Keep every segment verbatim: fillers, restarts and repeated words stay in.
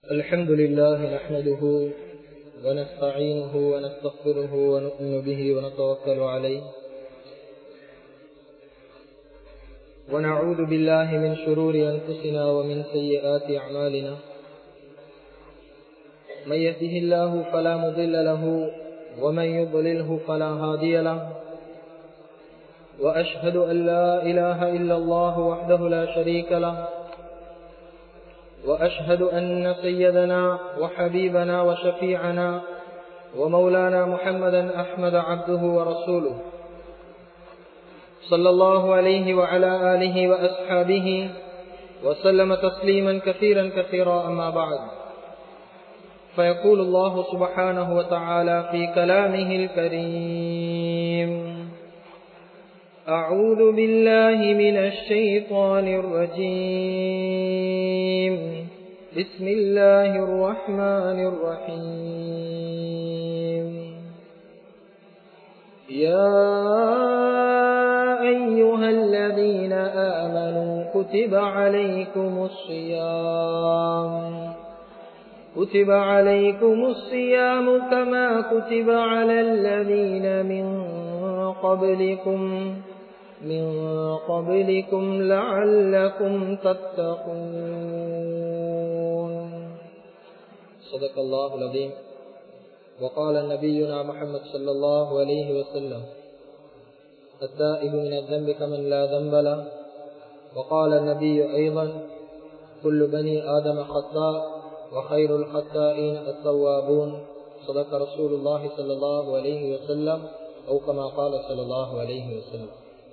الحمد لله نحمده ونستعينه ونستغفره ونؤمن به ونتوكل عليه ونعوذ بالله من شرور أنفسنا ومن سيئات أعمالنا من يهده الله فلا مضل له ومن يضلله فلا هادي له وأشهد أن لا إله إلا الله وحده لا شريك له وأشهد أن سيدنا وحبيبنا وشفيعنا ومولانا محمدا أحمد عبده ورسوله صلى الله عليه وعلى آله وأصحابه وسلم تسليما كثيرا كثيرا أما بعد فيقول الله سبحانه وتعالى في كلامه الكريم أعوذ بالله من الشيطان الرجيم بسم الله الرحمن الرحيم يا أيها الذين آمنوا كتب عليكم الصيام كتب عليكم الصيام كما كتب على الذين من قبلكم من قبلكم لعلكم تتقون صدق الله العظيم وقال نبينا محمد صلى الله عليه وسلم التائب من الذنب كمن لا ذنب له وقال النبي أيضا كل بني آدم خطاء وخير الخطائين التوابون صدق رسول الله صلى الله عليه وسلم أو كما قال صلى الله عليه وسلم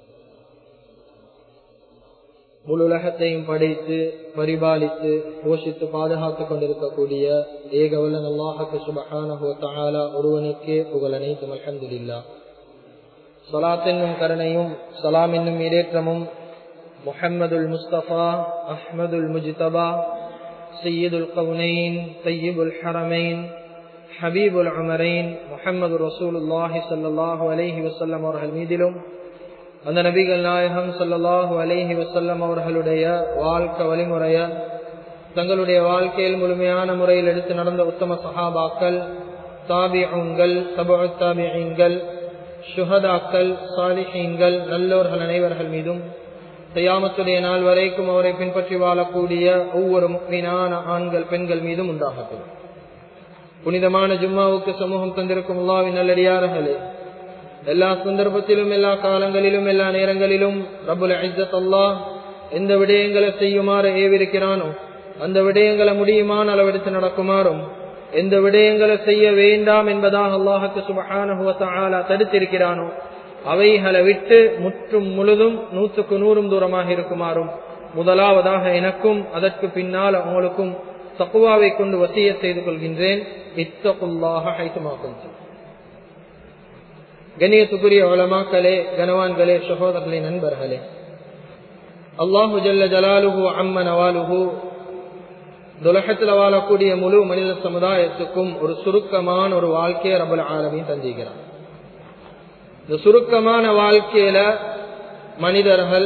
முழுலகத்தையும் படைத்து பரிபாலித்து போஷித்து பாதுகாத்துக் கொண்டிருக்கக்கூடிய ஏகவல்லன் அல்லாஹ்வுக்கு சுப்ஹானஹு வ தஆலா ஒருவனுக்கே புகழ் அனைத்தும் அல்ஹம்துலில்லாஹ். ஸலாத் என்னும் கருணையும் ஸலாம் என்னும் இரேற்றமும் முஹம்மதுல் முஸ்தபா அஹ்மதுல் முஜ்தபா சய்யிதுல் கவுனைன் தய்யிபுல் ஹரமைன் ஹபீபுல் உமரைன் முஹம்மது ரசூலுல்லாஹி ஸல்லல்லாஹு அலைஹி வஸல்லம் அவர்கள் மீதிலும் அந்த நபிகள் நாயகம் ஸல்லல்லாஹு அலைஹி வஸல்லம் அவர்களுடைய வாழ்க்கை வழிமுறைய தங்களுடைய வாழ்க்கையில் முழுமையான முறையில் எடுத்து நடந்த உத்தம சஹாபாக்கள், தாபிஊன்கள், தபஉ தாபிஈன்கள், ஷுஹதாக்கள், சாலிஹீன்கள், நல்லோர்கள் அனைவர்கள் மீதும் கியாமத்துடைய நாள் வரைக்கும் அவரை பின்பற்றி வாழக்கூடிய ஒவ்வொரு முஃமினான ஆண்கள் பெண்கள் மீதும் உண்டாகட்டும். புனிதமான ஜும்மாவுக்கு சமூகம் தந்திருக்கும் அல்லாஹ்வின் நல்லடியார்களே, எல்லா சந்தர்ப்பத்திலும் எல்லா காலங்களிலும் எல்லா நேரங்களிலும் ரப்புல் இஸ்ஸத் அல்லாஹ் எந்த விடயங்களை செய்யுமாறு ஏவிருக்கிறானோ அந்த விடயங்களை முடியுமான அளவெடுத்து நடக்குமாறும் எந்த விடயங்களை செய்ய வேண்டாம் என்பதாக அல்லாஹ்வுக்கு சுப்ஹானஹு வ தஆலா தடுத்திருக்கிறானோ அவைகளை விட்டு முற்றும் முழுதும் நூற்றுக்கு நூறும் தூரமாக இருக்குமாறும் முதலாவதாக எனக்கும் அதற்கு பின்னால் உங்களுக்கும் தக்வாவை கொண்டு வசியத் செய்து கொள்கின்றேன். இத்தகுல்லாஹ ஹைதுமா குன்தும். கண்ணியத்துக்குரிய உலமாக்களே, கனவான்களே, சகோதரர்களே, நண்பர்களே, அல்லாஹு ஜல்ல ஜலாலுஹு அம்ம நவாலுஹு துலஹத்தில் வாழக்கூடிய முழு மனித சமுதாயத்துக்கும் ஒரு சுருக்கமான ஒரு வாழ்க்கையை ரப்பல் ஆலமீன் தந்திருக்கிறார். இந்த சுருக்கமான வாழ்க்கையில மனிதர்கள்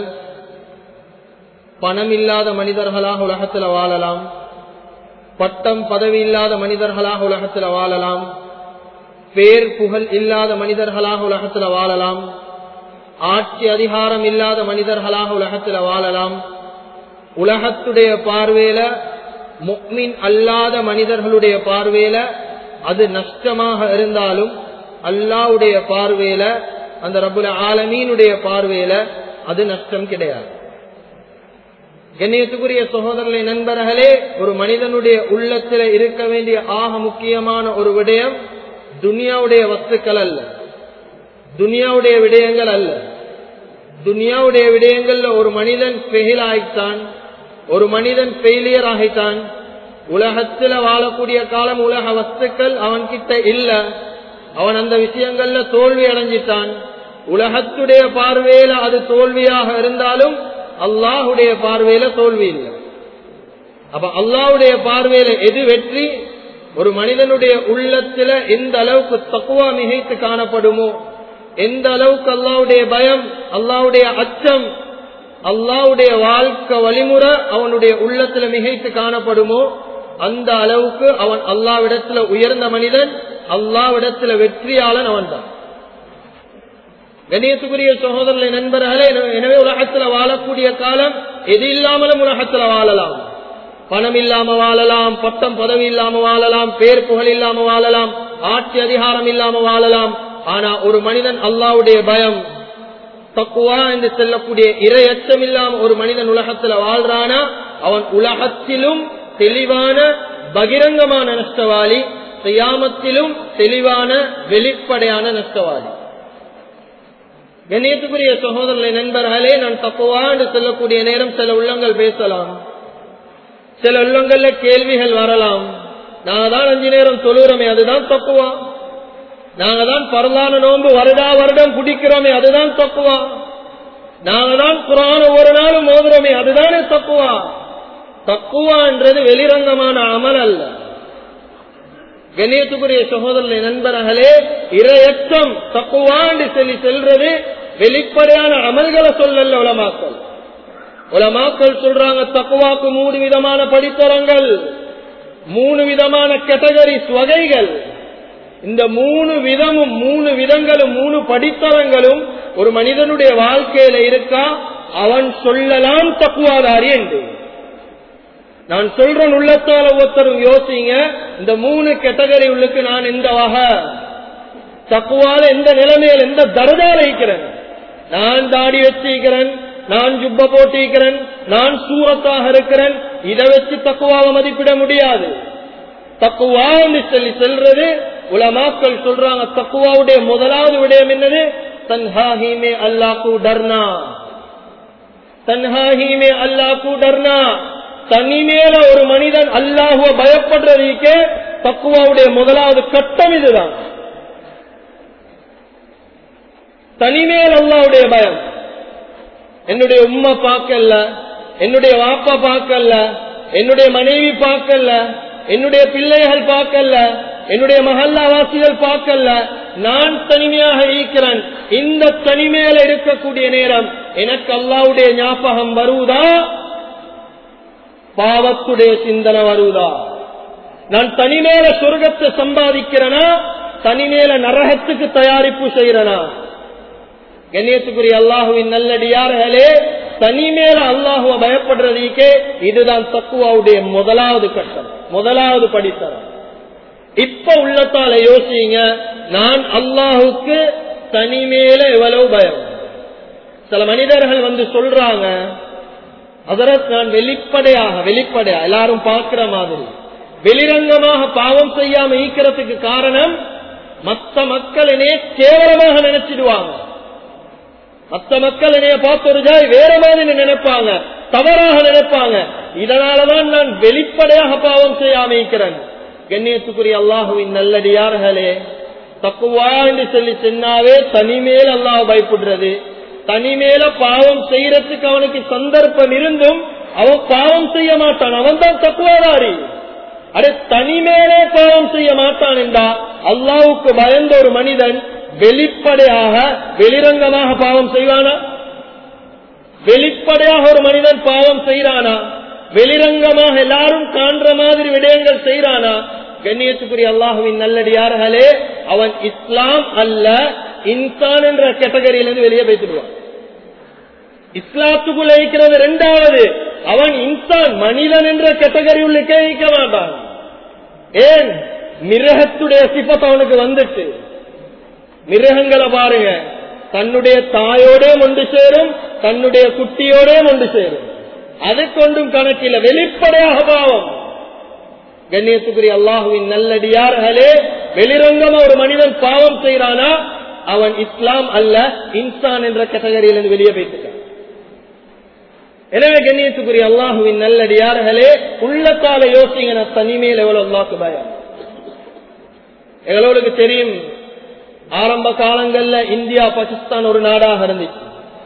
பணம் இல்லாத மனிதர்களாக உலகத்தில் வாழலாம், பட்டம் பதவி இல்லாத மனிதர்களாக உலகத்தில் வாழலாம், பேர் புகழ் இல்லாத மனிதர்களாக உலகத்தில் வாழலாம், ஆட்சி அதிகாரம் இல்லாத மனிதர்களாக உலகத்தில் வாழலாம். உலகத்துடைய பார்வையில முஃமின் அல்லாத மனிதர்களுடைய பார்வையில அது நஷ்டமாக இருந்தாலும் அல்லாஹ்வுடைய பார்வையில அந்த ரப்புல் ஆலமீனுடைய பார்வையில அது நஷ்டம் கிடையாது. கண்ணியத்துக்குரிய சகோதரர்களே, நண்பர்களே, ஒரு மனிதனுடைய உள்ளத்தில் இருக்க வேண்டிய ஆக முக்கியமான ஒரு விடயம் துனியாவுடைய வஸ்துக்கள் அல்ல, துனியாவுடைய விடயங்கள் அல்ல. துனியாவுடைய விடயங்கள்ல ஒரு மனிதன் ஃபெயில் ஆகித்தான், ஒரு மனிதன் ஃபெயிலியர் ஆகித்தான். உலகத்தில் வாழக்கூடிய காலம் உலக வஸ்துக்கள் அவன் கிட்ட இல்ல, அவன் அந்த விஷயங்கள்ல தோல்வி அடைஞ்சிட்டான். உலகத்துடைய பார்வையில அது தோல்வியாக இருந்தாலும் அல்லாஹுடைய பார்வையில தோல்வி இல்லை. அப்ப அல்லாஹுடைய பார்வையில எது வெற்றி? ஒரு மனிதனுடைய உள்ளத்துல எந்த அளவுக்கு தக்வா மிகைத்து காணப்படுமோ, எந்த அளவுக்கு அல்லாஹ்வுடைய பயம், அல்லாஹ்வுடைய அச்சம், அல்லாஹ்வுடைய வாழ்க்கை வழிமுறை அவனுடைய உள்ளத்துல மிகைத்து காணப்படுமோ அந்த அளவுக்கு அவன் அல்லாஹ்விடத்துல உயர்ந்த மனிதன், அல்லாஹ்விடத்துல வெற்றியாளன் அவன் தான். கண்ணியத்துக்குரிய சகோதரர்களே, நண்பர்களே, எனவே உலகத்துல வாழக்கூடிய காலம் எது இல்லாமலும் உலகத்துல வாழலாம். பணம் இல்லாம வாழலாம், பட்டம் பதவி இல்லாம வாழலாம், பேர் புகழ் இல்லாம வாழலாம், ஆட்சி அதிகாரம் இல்லாம வாழலாம். ஆனா ஒரு மனிதன் அல்லாஹ்வுடைய பயம், தக்வா என்று செல்லக்கூடிய இறை அச்சம் இல்லாம ஒரு மனிதன் உலகத்துல வாழ்றானா அவன் உலகத்திலும் தெளிவான பகிரங்கமான நஷ்டவாளி, கியாமத்திலும் தெளிவான வெளிப்படையான நஷ்டவாளி. கண்ணியத்துக்குரிய சகோதரர்களே, நண்பர்களே, நான் தக்வா என்று சொல்லக்கூடிய நேரம் சில உள்ளங்கள் பேசலாம், சில உள்ளங்கள்ல கேள்விகள் வரலாம். நாங்க தான் அஞ்சு நேரம் தொழுகிறோமே, அதுதான் தக்வா. நாங்க தான் பரலான நோன்பு வருடா வருடம் குடிக்கிறோமே, அதுதான் தக்வா. நாங்க தான் குர்ஆன் ஒவ்வொரு நாளும் ஓதுறோமே, அதுதானே தக்வா. தக்வா என்றது வெளிரங்கமான அமல் அல்ல. கண்ணியத்துக்குரிய சகோதரர்களே, நண்பர்களே, இரையச்சம் தக்வா என்று சொல்லி செல்றது வெளிப்படையான அமல்களை சொல்லல உலமாக்கள். உலமாக்கள் சொல்றாங்க தக்வாக்கு மூணு விதமான படித்தரங்கள், மூணு விதமான கேட்டகரிஸ் வகைகள். இந்த மூணு விதமும் மூணு விதங்களும் மூணு படித்தரங்களும் ஒரு மனிதனுடைய வாழ்க்கையில இருக்கா, அவன் சொல்லலாம் தக்வாதாரி என்று. நான் சொல்றேன், உள்ளத்தால ஒருத்தரும் யோசிங்க, இந்த மூணு கேட்டகரி உள்ளுக்கு நான் எந்த வகை தக்வால எந்த நிலைமையில் எந்த தரஜால இருக்கிறேன். நான் தாடி வச்சிருக்கிறேன், நான் ஜுப்ப போட்டிருக்கிறேன், நான் சூரத்தாக இருக்கிறேன், இதை வச்சு தக்வாவை மதிப்பிட முடியாது. தக்வா என்று சொல்லி செல்றது உலமாக்கள் சொல்றாங்க, தக்வாவுடைய முதலாவது விடயம் என்னது? தன்ஹாஹி மே அல்லாஹ் கு டர்னா. தன்ஹாஹி மே அல்லாஹ் கு டர்னா. தனிமேல ஒரு மனிதன் அல்லாஹ்வை பயப்படுறதுக்கே தக்வாவுடைய முதலாவது கட்டம் இதுதான். தனிமேல் அல்லாஹ்வுடைய பயம். என்னுடைய உம்மா பார்க்கல, என்னுடைய வாப்பா பார்க்கல, என்னுடைய மனைவி பார்க்கல, என்னுடைய பிள்ளைகள் பார்க்கல, என்னுடைய மஹல்லாவாசிகள் பார்க்கல, நான் தனிமையாக இருக்கிறேன். இந்த தனிமையில இருக்கக்கூடிய நேரம் எனக்கு அல்லாஹ்வுடைய ஞாபகம் வருவதா, பாவத்துடைய சிந்தனை வருவதா? நான் தனிமேல சொர்க்கத்தை சம்பாதிக்கிறேனா, தனிமேல நரகத்துக்கு தயாரிப்பு செய்யறனா? கண்ணியத்துக்குரிய அல்லாஹுவின் நல்லடியார்களே, தனிமேல அல்லாஹுவை பயப்படுறதுக்கே இதுதான் தக்வாவுடைய முதலாவது கட்டம், முதலாவது படித்தரம். இப்ப உள்ளத்தால யோசிங்க, நான் அல்லாஹுக்கு தனிமேல எவ்வளவு பயம். சில மனிதர்கள் வந்து சொல்றாங்க, அதற்கு நான் வெளிப்படையாக வெளிப்படையா எல்லாரும் பார்க்கிற மாதிரி வெளிரங்கமாக பாவம் செய்யாம ஈக்கிறதுக்கு காரணம் மற்ற மக்கள் என்னைய கேவலமாக நினைச்சிடுவாங்க, மற்ற மக்கள் என்னைய பார்த்து ஒரு ஜாய் வேற மாதிரி நினைப்பாங்க, தவறாக நினைப்பாங்க, இதனாலதான் நான் வெளிப்படையாக பாவம் செய்யாம இருக்கிறேன். கண்ணியத்துக்குரிய அல்லாஹுவின் நல்லடியார்களே, தக்வா என்று சொல்லி சொன்னாவே தனிமேல் அல்லாஹ் பயப்படுறது. தனிமேல பாவம் செய்யறதுக்கு அவனுக்கு சந்தர்ப்பம் இருந்தும் அவன் பாவம் செய்ய மாட்டான், அவன் தான் தக்வாதாரி. அடே, தனிமேலே பாவம் செய்ய மாட்டான் என்றா அல்லாஹ்வுக்கு பயந்த ஒரு மனிதன் வெளிப்படையாக வெளிரங்கமாக பாவம் செய்வானா? வெளிப்படையாக ஒரு மனிதன் பாவம் செய்யறானா? வெளிரங்கமாக எல்லாரும் காண்ற மாதிரி விடயங்கள் செய்யறானா? கண்ணியத்துக்குரிய அல்லாஹுவின் நல்லடியார்களே, அவன் இஸ்லாம் அல்ல இன்சான் என்ற கேட்டகரியிலிருந்து வெளியே வைத்துடுவான். இஸ்லாத்துக்குள்ள இருக்கிறது இரண்டாவது, அவன் இன்சான் மனிதன் என்ற கேட்டகரி உள்ளே வைக்க மாட்டான். ஏன்? மிருகத்துடைய சிபத் அவனுக்கு வந்துட்டு. மிருகங்களை பாருங்க, தன்னுடைய தாயோட ஒன்று சேரும், தன்னுடைய குட்டியோட ஒன்று சேரும், அது கொண்டும் கணக்கில் வெளிப்படையாக பாவம். கண்ணியத்துக்குரிய அல்லாஹுவின் நல்லடியார்களே, வெளிரங்கமா ஒரு மனிதன் பாவம் செய்யறானா அவன் இஸ்லாம் அல்ல இன்சான் என்ற கேட்டகரியிலிருந்து வெளியே வைத்துட்டான். எனவே கண்ணியத்துக்குரிய அல்லாஹுவின் நல்லடியார்களே, உள்ளத்தால யோசிங்க, தனிமையில் எவ்வளவு அல்லாஹ்வுக்கு பயம். எங்களுக்கு தெரியும், ஆரம்ப காலங்கள்ல இந்தியா பாகிஸ்தான் ஒரு நாடாக இருந்துச்சு.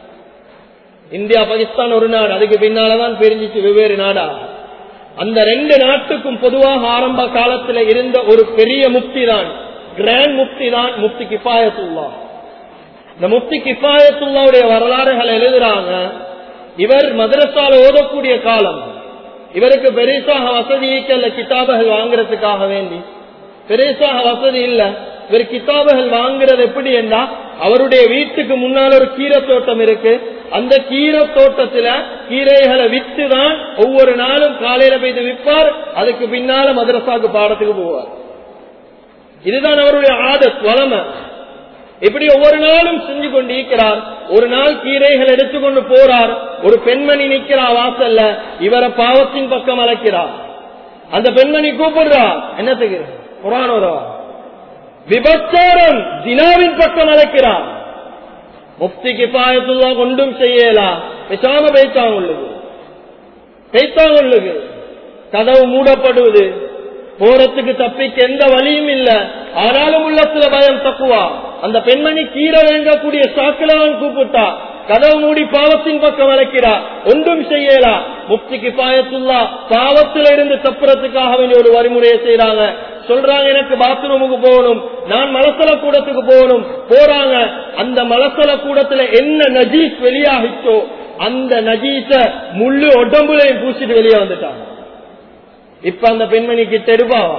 இந்தியா பாகிஸ்தான் ஒரு நாடு, அதுக்கு பின்னாலதான் பிரிஞ்சிச்சு வெவ்வேறு நாடா. அந்த ரெண்டு நாட்டுக்கும் பொதுவாக ஆரம்ப காலத்தில் இருந்த ஒரு பெரிய முஃப்தி தான், கிராண்ட் முஃப்தி தான் முஃப்தி கிஃபாயத்துல்லா. இந்த முஃப்தி கிஃபாயத்துல்லாவுடைய வரலாறுகளை எழுதுறாங்க. இவர் மதரசால ஓதக்கூடிய காலம், இவருக்கு பெருசாக வசதி இல்ல கிதாபுகள் வாங்குறதுக்காக வேண்டி, பெருசாக வசதி இல்ல. இவர் கிதாபுகள் வாங்குறது எப்படி என்றா, அவருடைய வீட்டுக்கு முன்னால் ஒரு கீரை தோட்டம் இருக்கு. அந்த கீரை தோட்டத்துல கீரைகளை வித்துதான் ஒவ்வொரு நாளும் காலையில போய் விற்பார். அதுக்கு பின்னால மதரசாக்கு பாடத்துக்கு போவார். இதுதான் அவருடைய ஆதத் வளமை. இப்படி ஒவ்வொரு நாளும் செஞ்சு கொண்டு இருக்கிறார். ஒரு நாள் கீரைகள் எடுத்துக்கொண்டு போறார். ஒரு பெண்மணி நிக்கிறா வாசல்ல, இவரை பாவத்தின் பக்கம் அழைக்கிறார். அந்த பெண்மணி கூப்பிடுறா, என்னத்துக்கு? குர்ஆன் ஓதவா? விபச்சாரம் ஜினாவின் பக்கம் அழைக்கிறார். முஃப்தி கிஃபாயத்துல்லாஹ் கொண்டும் செய்யலா, பேசாம பேய்த்தாங்க உள்ளது பேய்த்தாங்க உள்ளது கதவு மூடப்படுவது, போறதுக்கு தப்பிக்க எந்த வழியும் இல்ல. ஆனாலும் உள்ளத்துல பயம் தக்குவா. அந்த பெண்மணி கீரை வேங்கக்கூடிய சாக்கிலான் கூப்பிட்டா, கதவு மூடி பாவத்தின் பக்கம் வளைக்கிறா, ஒன்றும் செய்யலா. முஃப்தி கிஃபாயத்துல்லாஹ் பாவத்தில இருந்து தப்புறதுக்காக வேண்டிய ஒரு வழிமுறையை செய்யறாங்க. சொல்றாங்க, எனக்கு பாத்ரூமுக்கு போகணும், நான் மலசல கூடத்துக்கு போகணும். போறாங்க. அந்த மலசல கூடத்துல என்ன நஜீஸ் வெளியாகிச்சோ அந்த நஜீஸ முள்ளு உடம்புலையும் பூசிட்டு வெளியே வந்துட்டாங்க. இப்ப அந்த பெண்மணி கிட்ட எடுப்பாவா?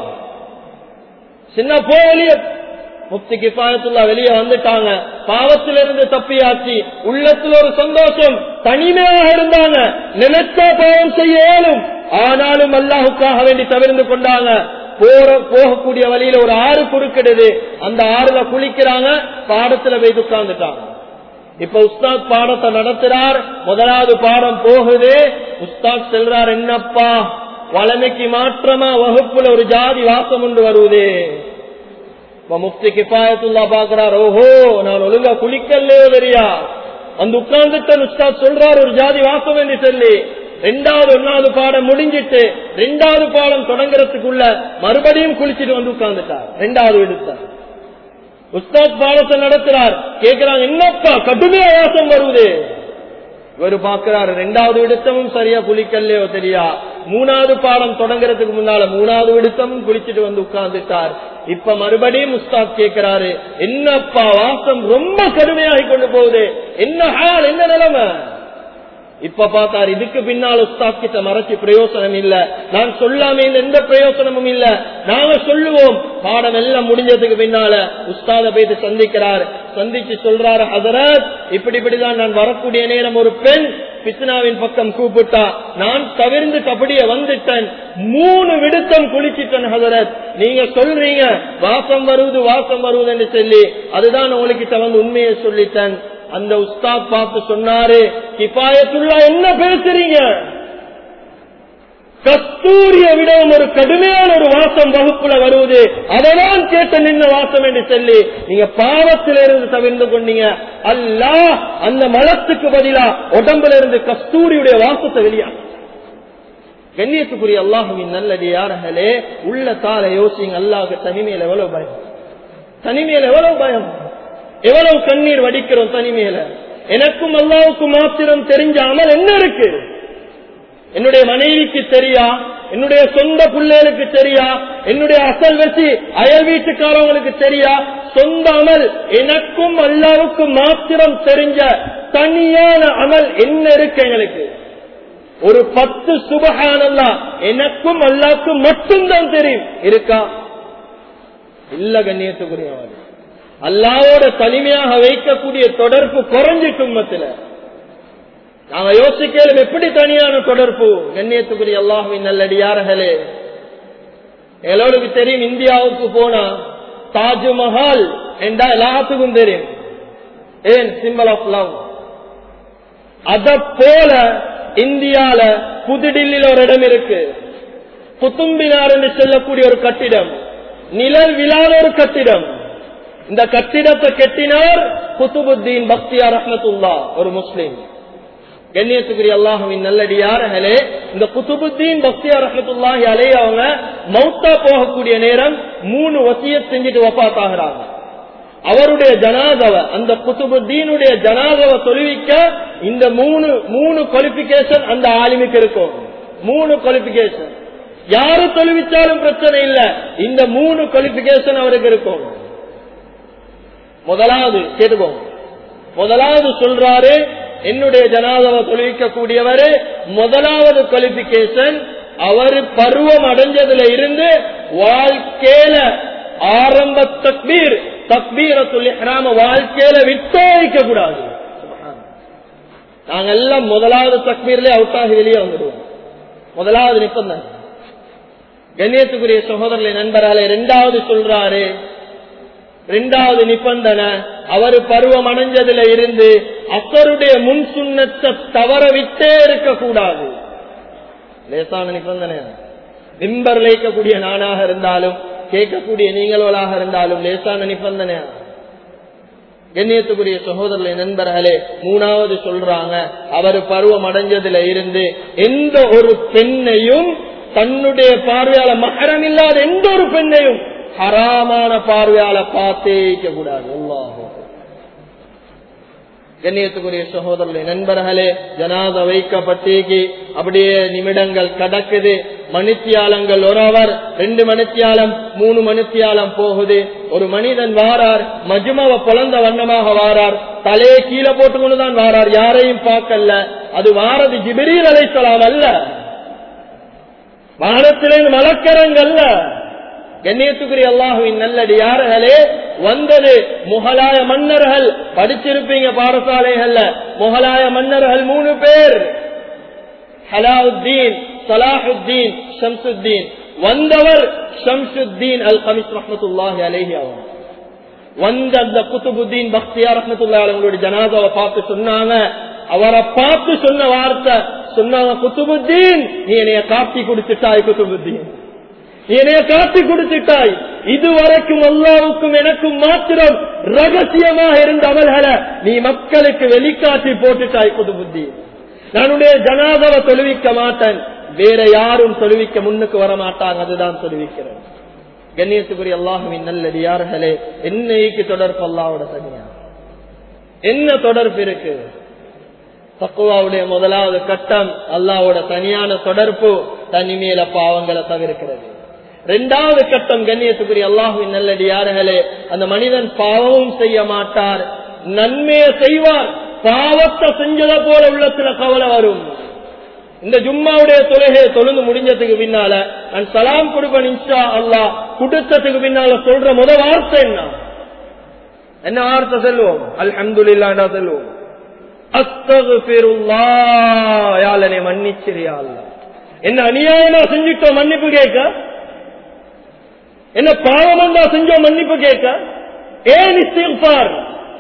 சின்ன போலிய முஃப்தி கிஃபாயத்துல்லாஹ் வெளியே வந்துட்டாங்க. பாவத்திலிருந்து தப்பியாச்சு. உள்ளத்துல ஒரு சந்தோஷம். தனிமையாக இருந்தாங்க. நினைச்சா பாவம் செய்ய இயலும், ஆனாலும் அல்லாஹுக்காக வேண்டி தவிர்த்து கொண்டாங்க. போற போகக்கூடிய வழியில ஒரு ஆறு குறுக்கிடுது. அந்த ஆறுல குளிக்கிறாங்க. பாடத்துல போய் உட்கார்ந்துட்டாங்க. இப்ப உஸ்தாத் பாடத்தை நடத்துறார். முதலாவது பாடம் போகுது. உஸ்தாத் செல்றார், என்னப்பா வளமைக்கு மாற்றமா வகுப்புல ஒரு ஜாதி வாசம் உண்டு வருவது. முஃப்தி கிஃபாயத்துல்லாஹ் பாக்குறார், ஓஹோ நான் ஒழுங்கா குளிக்கலையோ தெரியா. அந்த உட்கார்ந்துட்ட உஸ்தாத் சொல்றார், ஒரு ஜாதி வாசம் என்று சொல்லி. ரெண்டாவது ஒன்னாவது பாடம் முடிஞ்சிட்டு ரெண்டாவது பாடம் தொடங்குறதுக்குள்ள மறுபடியும் குளிச்சுட்டு வந்து உட்கார்ந்துட்டார். ரெண்டாவது எடுத்தார். உஸ்தாத் பாடத்தை நடத்துறார். கேட்கிறாங்க, என்னப்பா கடுமையா வாசம் வருவது. இவரு பாக்குறாரு, ரெண்டாவது விடுத்தமும் சரியா குளிக்கலையோ தெரியா. மூணாவது பாடம் தொடங்குறதுக்கு முன்னால மூணாவது விடுத்தமும் குளிச்சுட்டு வந்து உட்கார்ந்துட்டார். இப்ப மறுபடியும் உஸ்தாத் கேட்கிறாரு, என்னப்பா வாசம் ரொம்ப கடுமையாகி கொண்டு போகுது, என்ன ஹால், என்ன நிலைமை. இப்ப பார்த்தார், இதுக்கு பின்னால் உஸ்தாத் கிட்ட மறைச்சு பிரயோசனம் இல்ல. நான் சொல்லாம எந்த பிரயோசனமும் இல்ல. நாங்க சொல்லுவோம். பாடம் எல்லாம் முடிஞ்சதுக்கு பின்னால உஸ்தாத போயிட்டு சந்திக்கிறார். சந்திச்சு சொல்றாரு, ஹதரத் இப்படி இப்படிதான் நான் வரக்கூடிய நேரம் ஒரு பெண் பித்னாவின் பக்கம் கூப்பிட்டா, நான் தவிர்ந்து அப்படியே வந்துட்டேன். மூணு விடுத்தம் குளிச்சிட்டேன் ஹதரத். நீங்க சொல்றீங்க வாசம் வருவது வாசம் வருவது என்று சொல்லி, அதுதான் உங்ககிட்ட வந்து உண்மையை சொல்லிட்டேன். அந்த உஸ்தாத் பார்த்து சொன்னாரு, கிஃபாயத்துல்லாஹ் என்ன பேசுறீங்க? கஸ்தூரிய விடவும் ஒரு கடுமையான ஒரு வாசம் வகுப்புல வருவது, அதனால் கேட்ட நின்ன வாசம் என்று சொல்லி நீங்க பாவத்திலிருந்து தவிர்த்து கொண்டீங்க. அல்லாஹ் அந்த மலத்துக்கு பதிலா உடம்புல இருந்து கஸ்தூரியுடைய வாசத்தை வெளியா. கண்ணியத்துக்குரிய அல்லாஹுவின் நல்லடியார்களே, உள்ள தார யோசிங்க. அல்லாஹ்க்கு தனிமையில எவ்வளவு பயம், தனிமையில எவ்வளவு பயம், எவ்வளவு கண்ணீர் வடிக்கிறோம் தனிமையில. எனக்கும் அல்லாஹ்வுக்கும் மாத்திரம் தெரிஞ்ச அமல் என்ன இருக்கு? என்னுடைய மனைவிக்கு தெரியா, என்னுடைய சொந்த பிள்ளைகளுக்கு தெரியா, என்னுடைய அசல் வச்சு அயல் வீட்டுக்காரவங்களுக்கு தெரியா. சொந்த அமல் எனக்கும் அல்லாஹ்வுக்கும் மாத்திரம் தெரிஞ்ச தனியான அமல் என்ன இருக்கு எங்களுக்கு? ஒரு பத்து சுபஹானல்லாஹ் எனக்கும் அல்லாஹ்வுக்கும் மட்டும்தான் தெரியும், இருக்கா? இல்ல. கண்ணியத்துக்குரியவர், அல்லாஹ்வோட தனிமையாக வைக்கக்கூடிய தொடர்பு குறைஞ்சிட்டு உம்மத்துல. நாங்க யோசிக்கலும் எப்படி தனியான தொடர்பு. கண்ணியத்துக்குரிய அல்லாஹ்வின் நல்லடியார்களே, எல்லோருக்கு தெரியும், இந்தியாவுக்கு போனா தாஜ்மஹால் என்றா எல்லாத்துக்கும் தெரியும். ஏன்? Simple of love. அத போல இந்தியால புதுடில்லியில் ஒரு இடம் இருக்கு, குத்தும்பினார் என்று சொல்லக்கூடிய ஒரு கட்டிடம், நிழல் விழாத ஒரு கட்டிடம். இந்த கட்டிடத்தை கட்டினார் குத்துபுத்தீன் பக்தியார் ரஹ்மத்துல்லாஹ், ஒரு முஸ்லிம். கண்ணியத்துக்குரிய அல்லாஹ்வின் நல்லடியார்களே, இந்த குத்துபுத்தீன் பக்தியார் ரஹ்மத்துல்லாஹி அலைஹி அவங்க மௌத்தா போகக்கூடிய நேரம் மூணு வசியத் செஞ்சுட்டு வஃபாத் ஆகிறாங்க. அவருடைய ஜனாதாவை, அந்த குத்துபுத்தீனுடைய ஜனாதாவை தொழுவிக்க இந்த மூணு மூணு குவாலிபிகேஷன் அந்த ஆலிமுக்கு இருக்கும். மூணு குவாலிபிகேஷன். யாரு தொழுவிச்சாலும் பிரச்சனை இல்ல, இந்த மூணு குவாலிபிகேஷன் அவருக்கு இருக்கும். முதலாவது கேட்டுப்போம். முதலாவது சொல்றாரு, என்னுடைய ஜனாதாவை தொழுவிக்க கூடியவர் முதலாவது குவாலிபிகேஷன் அவர் பருவம் அடைஞ்சதுல இருந்து வாழ்க்கையில ஆரம்ப தக்பீர் தக்பீரத்துல் இஹ்ராம் வாழ்க்கையில விட்டே வைக்க கூடாது. நாங்க எல்லாம் முதலாவது தக்பீர்ல அவுட் ஆகி வெளியே வந்துடுவோம். முதலாவது நிபந்தனை. கண்ணியத்துக்குரிய சகோதரர்களை நண்பர்களே, இரண்டாவது சொல்றாரு, இரண்டாவது நிபந்தனை அவர் பருவம் அடைஞ்சதுல இருந்து அசருடைய முன் சுன்னத்தை தவற விட்டே இருக்க கூடாது. லேசான நிபந்தனை. மிம்பர்ல இருக்கக்கூடிய நானாக இருந்தாலும் கேட்கக்கூடிய நீங்களோளாக இருந்தாலும் லேசான நிபந்தனை. கண்ணியத்துக்குரிய சகோதரர்களை நண்பர்களே, மூணாவது சொல்றாங்க அவர் பருவம் அடைஞ்சதுல இருந்து எந்த ஒரு பெண்ணையும் தன்னுடைய பார்வையால மஹரம் இல்லாத எந்த ஒரு பெண்ணையும் ஹராமான பார்வையால பார்த்தே கூடாது. அல்லாஹ். கண்ணியத்துக்குரிய சகோதரர்களே நண்பர்களே, ஜனாதா வைக்கப்பட்டேக்கு அப்படியே நிமிடங்கள் கடக்குது. மணித்தியாலங்கள் ஒரு அவர், ரெண்டு மணித்தியாலம், மூணு மணித்தியாலம் போகுது. ஒரு மனிதன் வாரார், மஜ்மாவை பொழந்த வண்ணமாக வாரார், தலையை கீழே போட்டுக்கொண்டுதான் வாரார், யாரையும் பார்க்கல. அது வாரது ஜிப்ரீல் அலைஹிஸ்ஸலாம் அல்ல, வானத்திலே மலக்கரங்கள்ல. கண்ணியத்துக்குரிய அல்லாஹுவின் நல்லடியார்களே, வந்தது முகலாய மன்னர்கள். படிச்சிருப்பீங்க பாடசாலைகள்ல. முகலாய மன்னர்கள் மூணு பேர், அலாவுத்தீன், சலாஹுத்தீன், ஷம்சுத்தீன். வந்தவர் ஷம்சுத்தீன் அல் கமிஸ் ரஹ்மத்துல்லாஹி அலைஹி. அவர் வந்த அந்த குதுபுத்தீன் பக்தியார் ரஹ்மத்துல்லாஹி அலைஹி அவங்களுடைய ஜனாதாவை பார்த்து சொன்னாங்க, அவரை பார்த்து சொன்ன வார்த்தை சொன்னாங்க, குதுபுத்தீன் நீ என்னைய காட்டி குடிச்சிட்டாய், குதுபுத்தீன் நீ என்னைய காட்டி குடிச்சிட்டாய். இதுவரைக்கும் அல்லாஹ்வுக்கும் எனக்கும் மாத்திரம் ரகசியமாக இருந்த அமல்களை நீ மக்களுக்கு வெளிக்காட்டி போட்டுட்டாய் குதுபுத்தீன். நானுடைய ஜனாதாவை தொழுவிக்க மாட்டேன், வேற யாரும் தொழுவிக்க முன்னுக்கு வர மாட்டாங்க, அதுதான் தொழுவிக்கிறேன். கண்ணியத்துக்குரிய அல்லாஹுவின் நல்லடியார்களே, என்னைக்கு தொடர்பு அல்லாஹ்வோட தனியா என்ன தொடர்பு இருக்கு? தக்வாவுடைய முதலாவது கட்டம் அல்லாஹ்வோட தனியான தொடர்பு, தனிமேல பாவங்களை தவிர்க்கிறது. இரண்டாவது கட்டம் கண்ணியத்துக்குரிய அல்லாஹ்வின் நல்லடியார்களே, அந்த மனிதன் பாவமும் செய்ய மாட்டார், நன்மையை செய்வார், பாவத்தை செஞ்சத போல உள்ளத்துல கவலை வரும். இந்த ஜும்மாவுடைய தொழுகை தொழுந்து முடிஞ்சதுக்கு பின்னால நான் சலாம் கொடுப்பேன் இன்ஷா அல்லாஹ். கொடுத்ததுக்கு பின்னால சொல்ற முத வார்த்தை என்ன? என்ன வார்த்தை சொல்லுவோம்? அல்ஹம்துலில்லாஹ் சொல்லுவோம். அஸ்தக்ஃபிருல்லாஹ், யா அல்லாஹ் என்னை மன்னிச்சிரியா அல்லாஹ். என்ன அநியாயமா செஞ்சிட்டோம் மன்னிப்பு கேட்க, என்ன பாவம் தான் செஞ்சோம் மன்னிப்பு கேட்க. ஏன் இஸ்திக்ஃபார்?